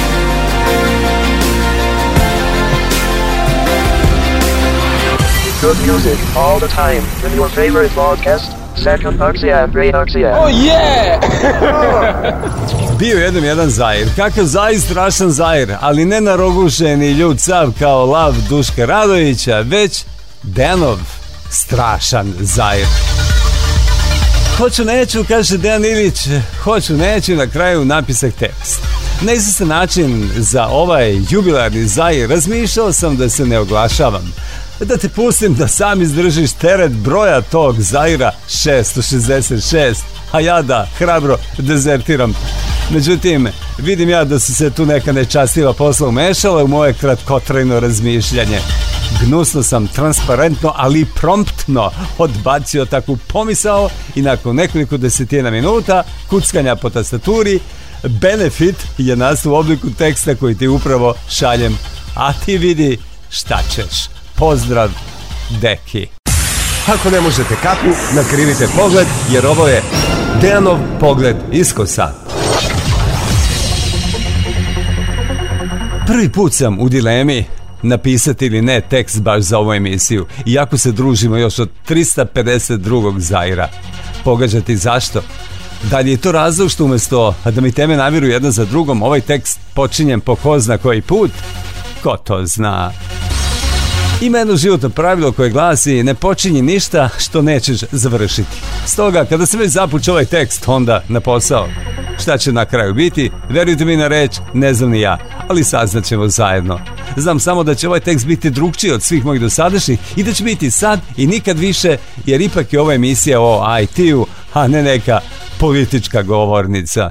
Good music all the time with your favorite podcast, Second Oxia and Great Oxia. Oh yeah! Bio jednom jedan Zair, kakav Zair, strašan Zair, ali ne narogušeni ljud sav kao lav Duška Radovića, već Dejanov strašan Zair. Hoću, neću, kaže Dejan Ilić, hoću, neću, na kraju napisak tekst. Na izvestan način za ovaj jubilarni Zair razmišljao sam da se ne oglašavam, da te pustim da sam izdržiš teret broja tog Zaira šesto šezdeset šest, a ja da hrabro dezertiram. Međutim, vidim ja da su se tu neka nečastiva posla umešala u moje kratkotrajno razmišljanje. Gnusno sam transparentno, ali promptno odbacio takvu pomisao i nakon nekoliko desetina minuta kuckanja po tastaturi, benefit je nastao u obliku teksta koji ti upravo šaljem, a ti vidi šta ćeš. Pozdrav, deki. Ako ne možete kapu, nakrivite pogled, jer ovo je Dejanov pogled iskosa. Prvi put sam u dilemi napisati ili ne tekst baš za ovu emisiju, iako se družimo još od trista pedeset drugog Zaira. Pogađati zašto? Da li je to razlog što umjesto da mi teme naviru jedna za drugom, ovaj tekst počinjem po ko zna koji put? Ko to zna? Ima jedno životno pravilo koje glasi: ne počinji ništa što nećeš završiti. Stoga, kada se već započeo ovaj tekst, onda na posao. Šta će na kraju biti? Verujte mi na reč, ne znam ni ja, ali saznaćemo zajedno. Znam samo da će ovaj tekst biti drugčiji od svih mojih dosadašnjih i da će biti sad i nikad više, jer ipak je ova emisija o I T-u, a ne neka politička govornica.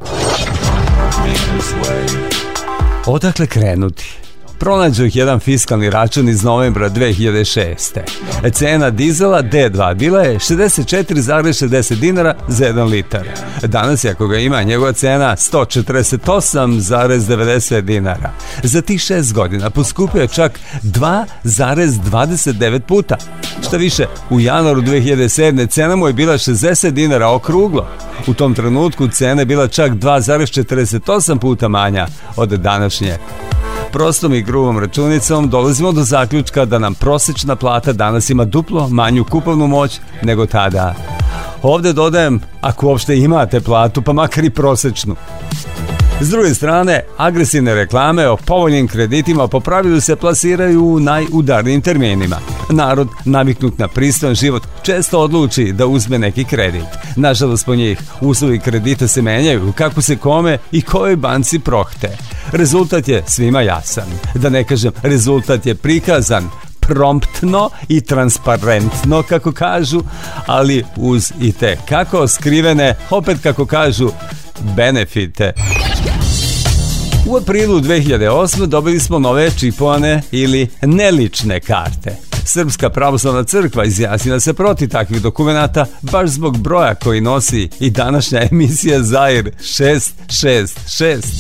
Odakle krenuti? Pronađu ih jedan fiskalni račun iz novembra dve hiljade šeste. Cena dizela D dva bila je šezdeset četiri zarez šezdeset dinara za jedan litar. Danas, ako ga ima, njegova cena sto četrdeset osam zarez devedeset dinara. Za tih šest godina poskupio je čak dva zarez dvadeset devet puta. Šta više, u januaru dve hiljade sedme cena mu je bila šezdeset dinara okruglo. U tom trenutku cena je bila čak dva zarez četrdeset osam puta manja od današnje. Prostom i grubom računicom dolazimo do zaključka da nam prosječna plata danas ima duplo manju kupovnu moć nego tada. Ovdje dodajem, ako uopšte imate platu, pa makar i prosječnu. S druge strane, agresivne reklame o povoljnim kreditima po pravilu se plasiraju u najudarnijim terminima. Narod, naviknut na pristojan život, često odluči da uzme neki kredit. Nažalost, po njih, uslovi kredita se menjaju kako se kome i kojoj banci prohte. Rezultat je svima jasan. Da ne kažem, rezultat je prikazan promptno i transparentno, kako kažu, ali uz i te kako skrivene, opet kako kažu, benefite. U aprilu dve hiljade osme dobili smo nove čipovane ili nelične karte. Srpska pravoslavna crkva izjasnila se protiv takvih dokumenata baš zbog broja koji nosi i današnja emisija Zair šest šest šest.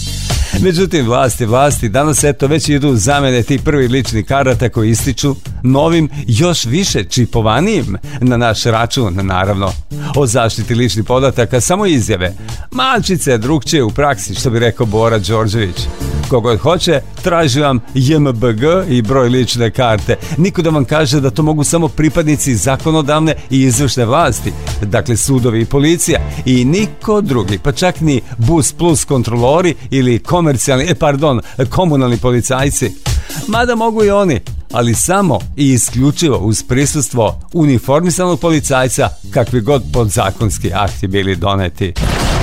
Međutim, vlasti, vlasti, danas eto već idu zamene tih prvi ličnih karata koji ističu novim, još više čipovanijim na naš račun, naravno. O zaštiti ličnih podataka samo izjave. Malčice, drugčije u praksi, što bi rekao Bora Đorđević. Kogod hoće, traži vam J M B G i broj lične karte. Niko da vam kaže da to mogu samo pripadnici zakonodavne i izvršne vlasti, dakle sudovi i policija, i niko drugi, pa čak ni Bus Plus kontrolori ili komercijalni, e, pardon, komunalni policajci. Mada mogu i oni, ali samo i isključivo uz prisustvo uniformisanog policajca, kakvi god podzakonski akti bili doneti.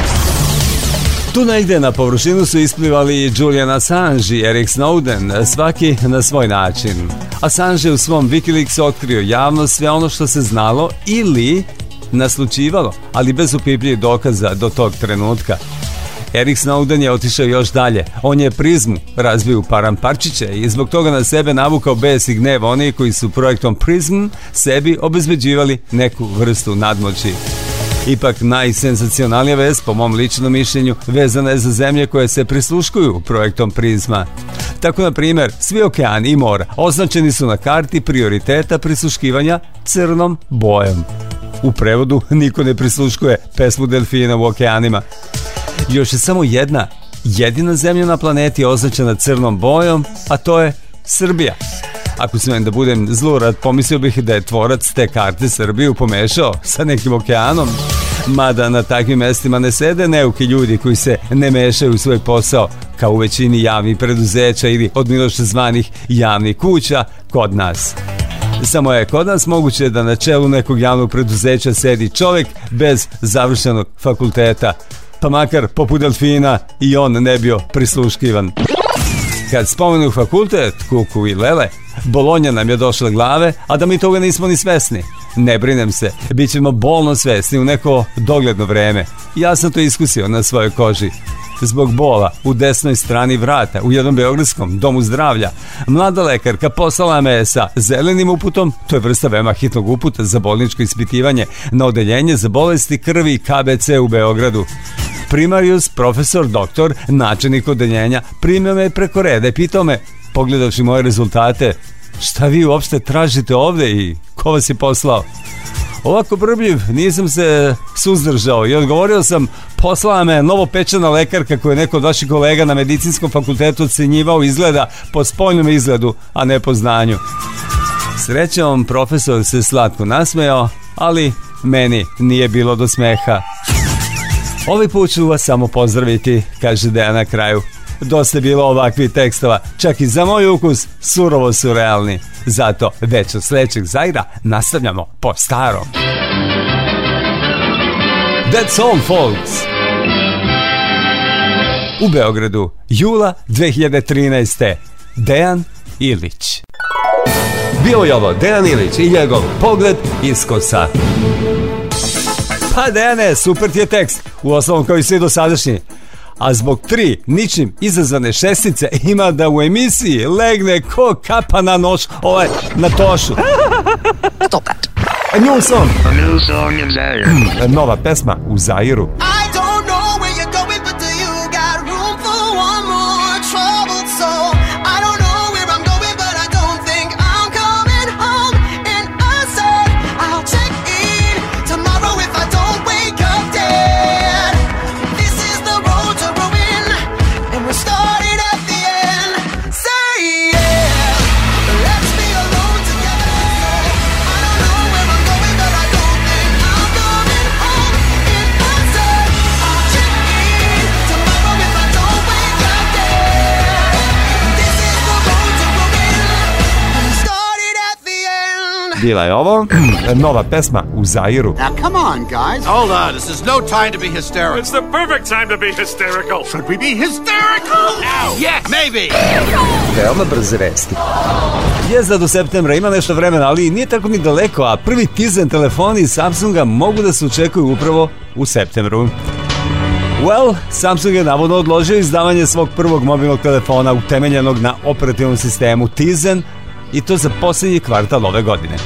Tu negdje na površinu su isplivali i Julian Assange i Eric Snowden, svaki na svoj način. Assange je u svom Wikileaksu otkrio javno sve ono što se znalo ili naslučivalo, ali bez upipljivih dokaza do tog trenutka. Eric Snowden je otišao još dalje. On je Prizmu razbio u paramparčiće i zbog toga na sebe navukao bes i gnev onih koji su projektom Prism sebi obezbeđivali neku vrstu nadmoći. Ipak najsenzacionalnija vest, po mom ličnom mišljenju, vezana je za zemlje koje se prisluškuju projektom Prizma. Tako, na primjer, svi okeani i mora označeni su na karti prioriteta prisluškivanja crnom bojom. U prevodu, niko ne prisluškuje pesmu delfina u okeanima. Još je samo jedna, jedina zemlja na planeti označena crnom bojom, a to je Srbija. Ako smem da budem zlurad, pomislio bih da je tvorac te karte Srbiju pomešao sa nekim okeanom. Mada na takvim mestima ne sede neuki ljudi koji se ne mešaju u svoj posao, kao u većini javnih preduzeća ili od miloše zvanih javnih kuća kod nas. Samo je kod nas moguće da na čelu nekog javnog preduzeća sedi čovjek bez završenog fakulteta, pa makar poput delfina i on ne bio prisluškivan. Kad spomenu fakultet, kuku i lele, Bolonja nam je došla glave, a da mi toga nismo ni svesni. Ne brinem se, bit ćemo bolno svesni u neko dogledno vreme. Ja sam to iskusio na svojoj koži. Zbog bola u desnoj strani vrata u jednom beogradskom domu zdravlja, mlada lekarka poslala me sa zelenim uputom, to je vrsta veoma hitnog uputa za bolničko ispitivanje, na odeljenje za bolesti krvi i K B C u Beogradu. Primarius, profesor, doktor, načelnik odeljenja, primio me preko reda i pitao me, pogledavši moje rezultate, šta vi uopšte tražite ovde i ko vas je poslao? Ovako brbljiv nisam se suzdržao i odgovorio sam, poslala me novopečena lekarka koju je neko od vaših kolega na medicinskom fakultetu ocenjivao izgleda po spoljnom izgledu, a ne po znanju. Srećom, profesor se slatko nasmejao, ali meni nije bilo do smeha. Ovaj put ću vas samo pozdraviti, kaže Dejan na kraju. Dosta je bilo ovakvih tekstova, čak i za moj ukus surovo su realni. Zato već od sljedećeg Zaira nastavljamo po starom. That's all, folks. U Beogradu, jula dve hiljade trinaeste. Dejan Ilić. Bio je ovo Dejan Ilić i njegov pogled iskosa. Pa Dejane, super ti je tekst, u osnovom kao i svi dosadašnji. A zbog tri ničim izazvane šestice ima da u emisiji legne ko kapa na nož, ovaj, na tošu. Stop that. A new song. A new song in Zaire. Nova pesma u Zairu. Bila je ovo nova pesma u Zairu. Now come on, guys. Hold on, this is no time to be hysterical. It's the perfect time to be hysterical. Should we be hysterical? Now, yes, maybe. Veoma brze vesti. Jezda do septembra ima nešto vremena, ali nije tako ni daleko, a prvi Tizen telefoni iz Samsunga mogu da se očekuju upravo u septembru. Well, Samsung je navodno odložio izdavanje svog prvog mobilnog telefona utemeljenog na operativnom sistemu Tizen, i to za posljednji kvartal ove godine.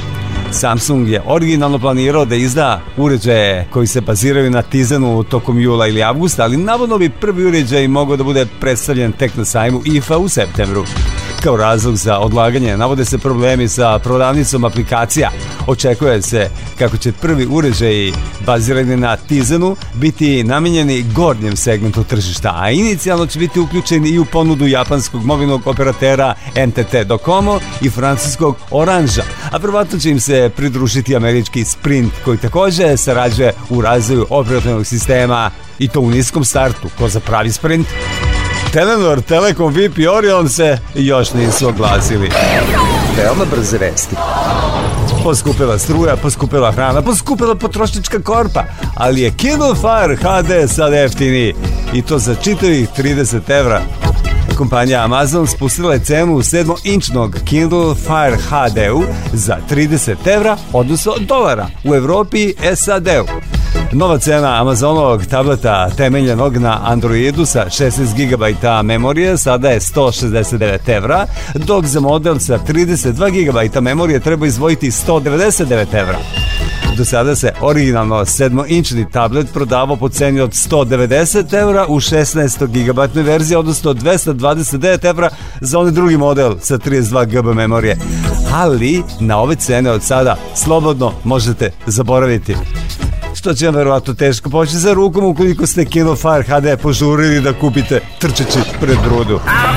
Samsung je originalno planirao da izda uređaje koji se baziraju na Tizenu tokom jula ili avgusta, ali navodno bi prvi uređaj mogao da bude predstavljen tek na sajmu I F A u septembru. Kao razlog za odlaganje navode se problemi sa prodavnicom aplikacija. Očekuje se kako će prvi uređaji bazirani na Tizenu biti namijenjeni gornjem segmentu tržišta, a inicijalno će biti uključeni i u ponudu japanskog mobilnog operatera N T T Docomo i francuskog Orange, a prvatno će im se pridružiti američki Sprint koji također sarađuje u razvoju operativnog sistema i to u niskom startu, ko za pravi Sprint. Telenor, Telekom, V I P i Orion se još nisu oglasili. Veoma brze vesti. Poskupila struja, poskupila hrana, poskupila potrošnička korpa, ali je Kindle Fire H D sad jeftiniji i to za čitavih trideset evra. Kompanija Amazon spustila je cenu sedmoinčnog Kindle Fire H D-u za trideset evra, odnosno dolara, u Evropi i S A D-u. Nova cena Amazonovog tableta temeljenog na Androidu sa šesnaest gigabajta memorije sada je sto šezdeset devet evra, dok za model sa trideset dva gigabajta memorije treba izdvojiti sto devedeset devet evra. Do sada se originalno sedmoinčni tablet prodavao po ceni od sto devedeset evra u šesnaest gigabajtnoj verziji, odnosno dvesta dvadeset devet evra za onaj drugi model sa trideset dva gigabajta memorije. Ali na ove cene od sada slobodno možete zaboraviti. Što će vam verovatno teško poći za rukom ukoliko ste Kindle Fire H D požurili da kupite trčeći pred rudu.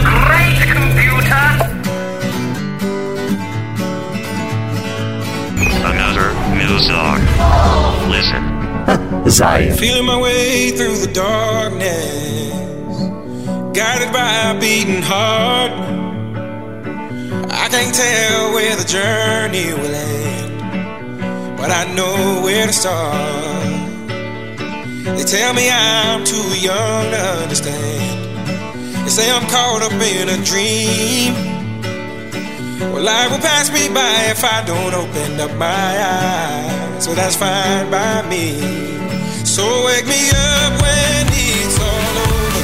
Another new song. Listen. Zaire. Feeling my way through the darkness, guided by a beating heart. I can't tell where the journey will end, but I know where to start. They tell me I'm too young to understand. They say I'm caught up in a dream. Well, life will pass me by if I don't open up my eyes. So that's fine by me. So wake me up when it's all over.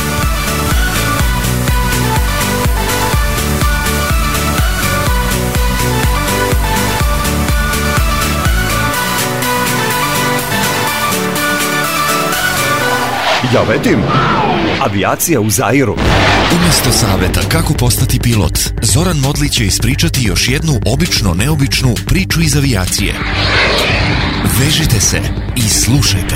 Ja vedim, avijacija u Zairu. Umjesto savjeta kako postati pilot, Zoran Modlić će ispričati još jednu obično neobičnu priču iz avijacije. Vežite se i slušajte.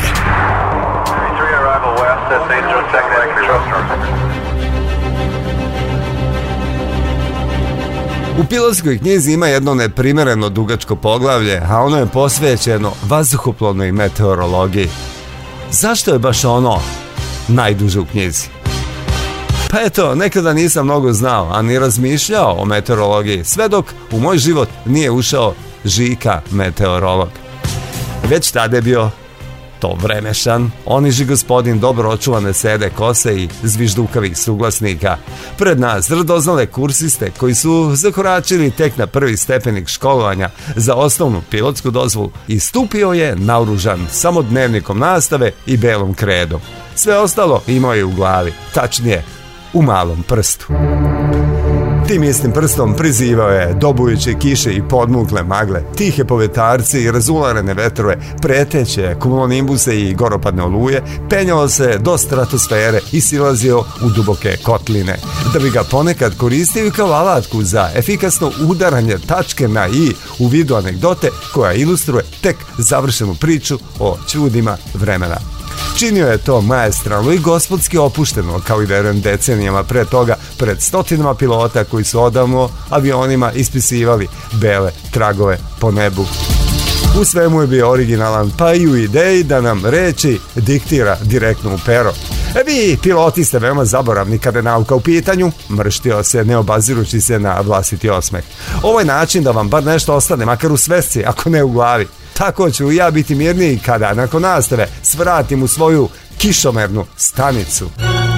U pilotskoj knjizi ima jedno neprimereno dugačko poglavlje, a ono je posvećeno vazduhoplovnoj meteorologiji. Zašto je baš ono najduže u knjizi? Pa eto, nekada nisam mnogo znao, a ni razmišljao o meteorologiji, sve dok u moj život nije ušao Žika meteorolog. Već tada je bio to vremešan, oniži gospodin dobro očuvane sede kose i zviždukavih suglasnika. Pred nas radoznale kursiste koji su zakoračili tek na prvi stepenik školovanja za osnovnu pilotsku dozvolu i stupio je naoružan samo dnevnikom nastave i belom kredom. Sve ostalo imao je u glavi, tačnije u malom prstu. Tim istim prstom prizivao je dobujuće kiše i podmukle magle, tihe povetarce i razularene vetrove, preteće kumulonimbuse i goropadne oluje, penjalo se do stratosfere i silazio u duboke kotline, da bi ga ponekad koristio kao alatku za efikasno udaranje tačke na i u vidu anegdote koja ilustruje tek završenu priču o čudima vremena. Činio je to maestralno i gospodski opušteno, kao i verujem decenijama pre toga, pred stotinama pilota koji su odavno avionima ispisivali bele tragove po nebu. U svemu je bio originalan, pa i u ideji da nam reči diktira direktno u pero. E vi, piloti, ste veoma zaboravni kada je nauka u pitanju, mrštio se, ne obazirući se na vlastiti osmeh. Ovo je način da vam bar nešto ostane, makar u svesci, ako ne u glavi. Tako ću ja biti mirniji kada nakon nastave svratim u svoju kišomernu stanicu.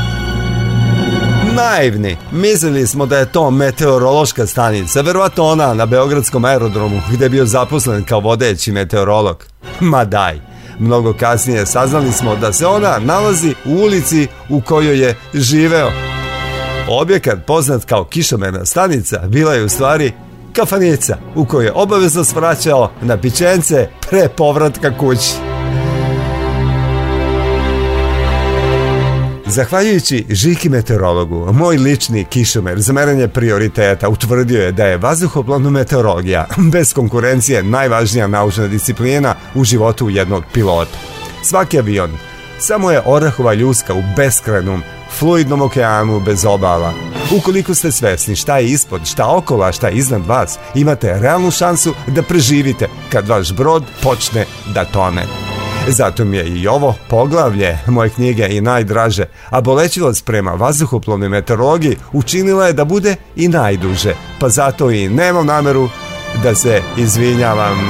Naivni, mislili smo da je to meteorološka stanica, verovatno ona na beogradskom aerodromu gde je bio zaposlen kao vodeći meteorolog. Ma daj, mnogo kasnije saznali smo da se ona nalazi u ulici u kojoj je živeo. Objekat poznat kao kišomerna stanica bila je u stvari kafanica u kojoj je obavezno svraćao na pićence pre povratka kući. Zahvaljujući Žiki meteorologu, moj lični kišomer za merenje prioriteta utvrdio je da je vazduhoplovna meteorologija bez konkurencije najvažnija naučna disciplina u životu jednog pilota. Svaki avion samo je orahova ljuska u beskrajnom, fluidnom okeanu bez obala. Ukoliko ste svesni šta je ispod, šta okolo, a šta je iznad vas, imate realnu šansu da preživite kad vaš brod počne da tone. Zato mi je i ovo poglavlje moje knjige i najdraže, a bolećivost prema vazduhoplovnoj meteorologiji učinila je da bude i najduže, pa zato i nemam nameru da se izvinjavam.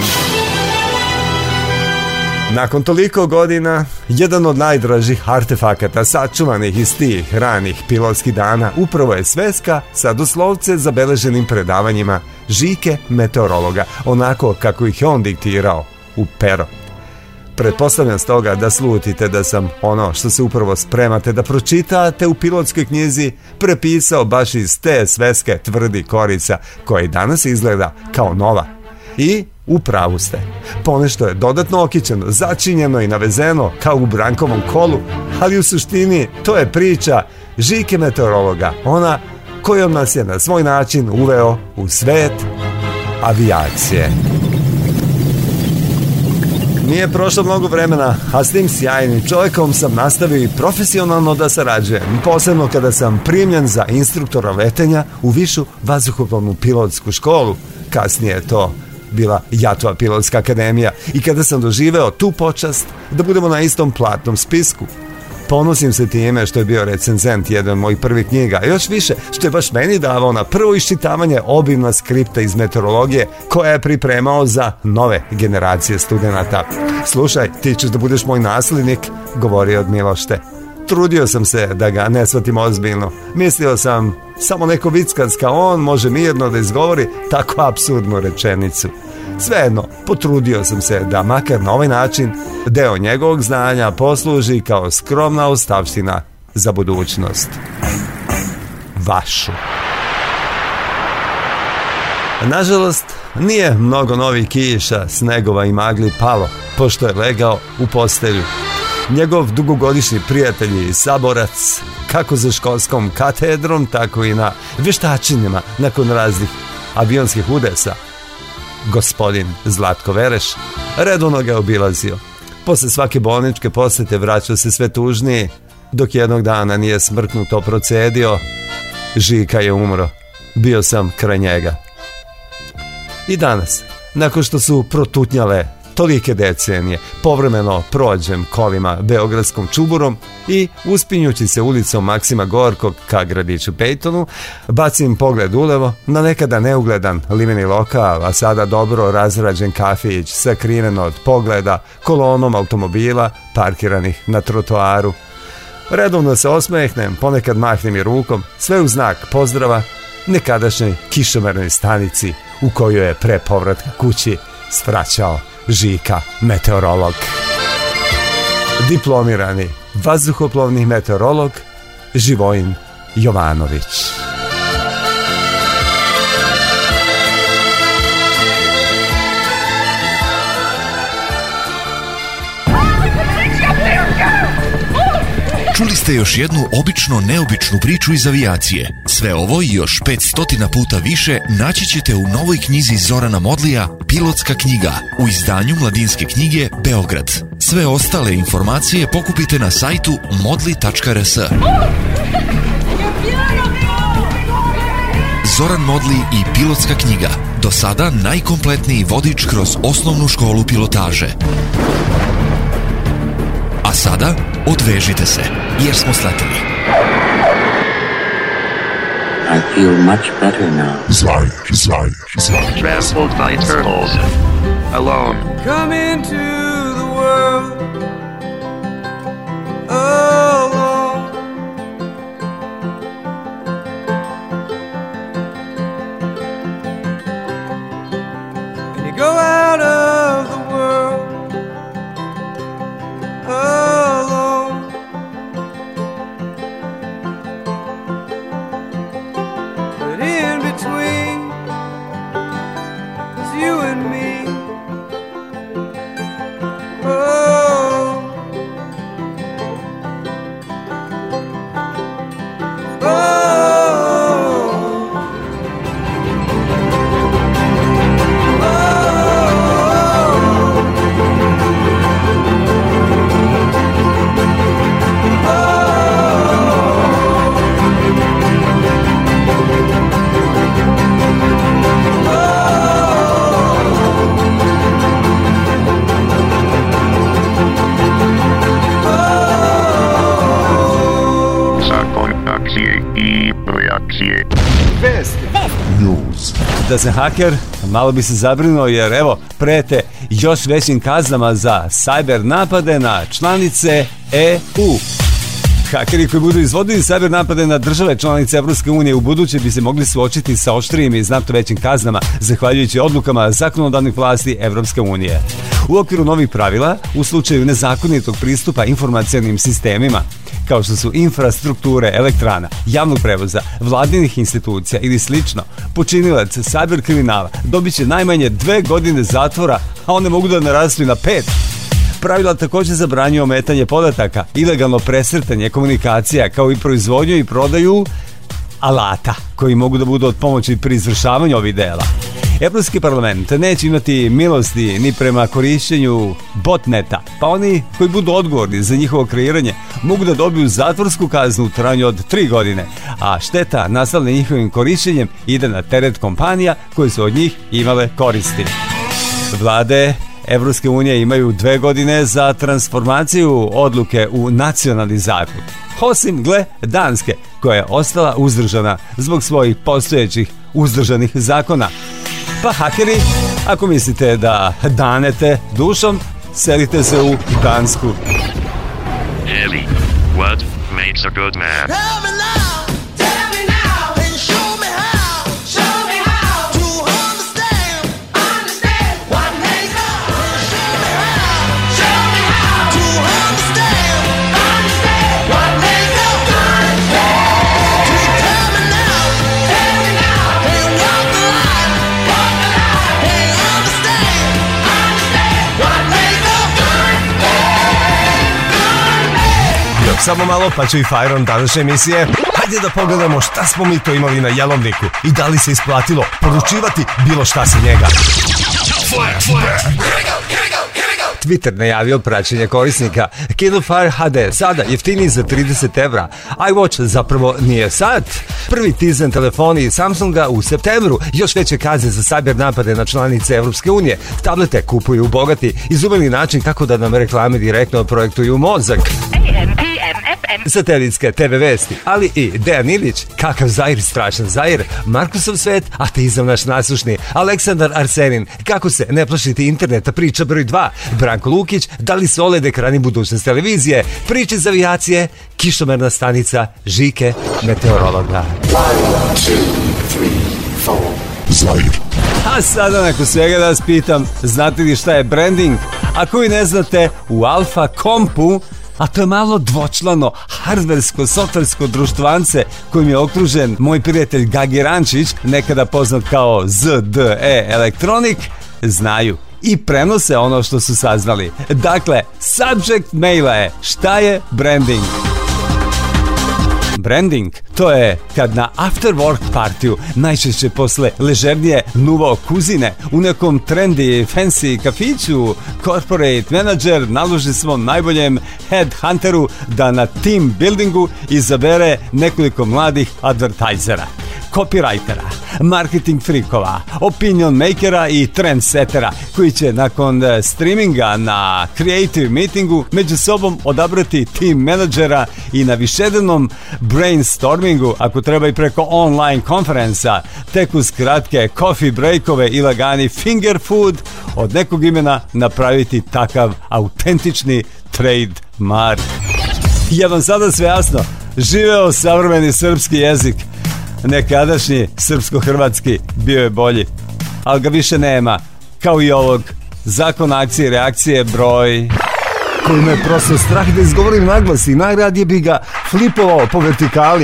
Nakon toliko godina, jedan od najdražih artefakata sačuvanih iz tih ranih pilotskih dana upravo je sveska sa doslovce zabeleženim predavanjima Žike meteorologa, onako kako ih je on diktirao u pero. Pretpostavljam stoga da slutite da sam ono što se upravo spremate da pročitate u pilotskoj knjizi prepisao baš iz te sveske tvrdi korica koja i danas izgleda kao nova. I u pravu ste. Ponešto je dodatno okićeno, začinjeno i navezeno kao u Brankovom kolu, ali u suštini to je priča Žike meteorologa, ona kojom nas je na svoj način uveo u svet avijacije. Nije prošlo mnogo vremena, a s tim sjajnim čovjekom sam nastavio i profesionalno da sarađujem, posebno kada sam primljen za instruktora letenja u višu vazduhoplovnu pilotsku školu. Kasnije je to bila Jatva pilotska akademija i kada sam doživeo tu počast da budemo na istom platnom spisku. Ponosim se time što je bio recenzent jedan od mojih prvih knjiga, a još više što je baš meni davao na prvo iščitavanje obimna skripta iz meteorologije koja je pripremao za nove generacije studenata. Slušaj, ti ćeš da budeš moj naslednik, govorio od Milošte. Trudio sam se da ga ne shvatim ozbiljno. Mislio sam, samo neko vickac kao on može mirno da izgovori tako apsurdnu rečenicu. Svejedno, potrudio sam se da makar na ovaj način deo njegovog znanja posluži kao skromna ostavština za budućnost. Vašu. Nažalost, nije mnogo novih kiša, snegova i magli palo, pošto je legao u postelju. Njegov dugogodišnji prijatelj i saborac, kako za školskom katedrom, tako i na vještačenjima nakon raznih avionskih udesa, gospodin Zlatko Vereš, redovno ga je obilazio. Posle svake bolničke posete vraćao se sve tužniji, dok jednog dana nije smrknuto procedio: Žika je umro, bio sam kraj njega. I danas, nakon što su protutnjale tolike decenije, povremeno prođem kolima beogradskom čuburom i uspinjući se ulicom Maksima Gorkog ka gradiću Pejtonu, bacim pogled ulevo na nekada neugledan limeni lokal, a sada dobro razrađen kafić sakriven od pogleda kolonom automobila parkiranih na trotoaru. Redovno se osmehnem, ponekad mahnem i rukom, sve u znak pozdrava nekadašnjoj kišomernoj stanici u kojoj je pre povratka kući svraćao Žika meteorolog. Diplomirani vazduhoplovni meteorolog Živojin Jovanović. Čuli ste još jednu obično neobičnu priču iz avijacije. Sve ovo i još petsto puta više naći ćete u novoj knjizi Zorana Modlija Pilotska knjiga u izdanju Mladinske knjige Beograd. Sve ostale informacije pokupite na sajtu modli tačka r s. Zoran Modli i Pilotska knjiga. Do sada najkompletniji vodič kroz osnovnu školu pilotaže. A sada odvežite se, jer smo sleteli. I feel much better now. Zaire, Zaire, Zaire. Trampled by turtles. Alone. Come into the world alone. And you go out of the world alone. But in between find me. Oh, i reakcije. Vesti. News. Da sam haker, malo bi se zabrinuo jer evo, prete još većim kaznama za cyber napade na članice E U. Hakeri koji budu izvodili cyber napade na države članice Evropske unije u buduće bi se mogli suočiti sa oštrijim i znatno većim kaznama zahvaljujući odlukama zakonodavnih vlasti Evropske unije. U okviru novih pravila, u slučaju nezakonitog pristupa informacionim sistemima, kao što su infrastrukture elektrana, javnog prevoza, vladinih institucija ili slično, počinilac cyber kriminala dobit će najmanje dve godine zatvora, a one mogu da narastu na pet. Pravila također zabranjuju ometanje podataka, ilegalno presretanje komunikacija, kao i proizvodnju i prodaju alata koji mogu da budu od pomoći pri izvršavanju ovih dela. Evropski parlament neće imati milosti ni prema korišćenju botneta, pa oni koji budu odgovorni za njihovo kreiranje mogu da dobiju zatvorsku kaznu u trajanju od tri godine, a šteta nastala njihovim korišćenjem ide na teret kompanija koje su od njih imale koristi. Vlade Evropske unije imaju dve godine za transformaciju odluke u nacionalni zakon. Osim, gle, Danske, koja je ostala uzdržana zbog svojih postojećih uzdržanih zakona. Pa hakeri, ako mislite da danete dušom, selite se u Dansku. Heavy. What makes a good man? Samo malo pa ću i fajrom današnje emisije. Hajde da pogledamo šta smo mi to imali na jelovniku i da li se isplatilo poručivati bilo šta sa njega. Twitter najavio praćenje korisnika. Kindle Fire H D sada jeftiniji za trideset evra. iWatch zapravo nije sat. Prvi tizen telefoni Samsunga u septembru. Još veće kazne za cyber napade na članice Evropske unije. Tablete kupuju bogati. Izumeli način kako da nam reklame direktno projektuju mozak. Satelitske te ve vesti, ali i Dejan Ilić, kakav Zair, strašan Zair, Markusov svet, ateizam naš nasušni, Aleksandar Arsenin, kako se ne plašiti interneta, priča broj dva, Branko Lukić, da li su O L E D ekrani budućnost televizije, priče iz avijacije, kišomerna stanica, Žike, meteorologa. Zair. A sada nakon svega da vas pitam, znate li šta je branding? Ako vi ne znate, u Alfa Kompu, a to je malo dvočlano, hardversko, softversko društvance kojim je okružen moj prijatelj Gagi Rančić, nekada poznat kao Z D E Electronic, znaju i prenose ono što su saznali. Dakle, subject maila je šta je branding. Branding, to je kad na after work partiju, najčešće posle ležernije nuvo kuzine, u nekom trendy, fancy kafiću, corporate manager naloži svom najboljem headhunteru da na team buildingu izabere nekoliko mladih advertisera, copywritera, marketing frikova, opinion makera i trendsetera koji će nakon streaminga na creative meetingu među sobom odabrati team menadžera i na višedenom brainstormingu, ako treba i preko online konferensa, tek uz kratke coffee breakove i lagani finger food, od nekog imena napraviti takav autentični trademark. Je vam sada sve jasno? Živeo savremeni srpski jezik. Nekadašnji srpsko-hrvatski bio je bolji, ali ga više nema, kao i ovog zakon akcije i reakcije broj koji me prosto strah da izgovorim naglas i najradije bi ga flipovao po vertikali,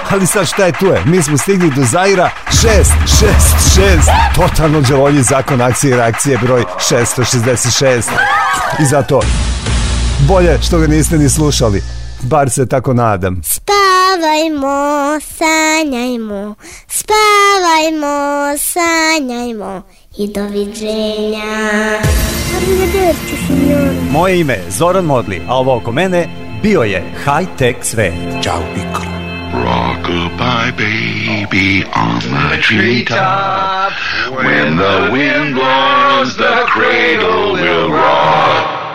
Ali sad šta je tu je? Mi smo stigli do Zaira. Šest, šest, šest. Totalno đavolji zakon akcije i reakcije broj šesto šezdeset šest. I zato bolje što ga niste ni slušali. Bar se tako nadam. Spavajmo, sanjajmo, spavajmo, sanjajmo i doviđenja. Arrivederci, signori. Moje ime je Zoran Modli, a ovo oko mene bio je high-tech svet. Ćao, Piccolo. Rock-a-bye baby on the treetop. When the wind blows, the cradle will rock.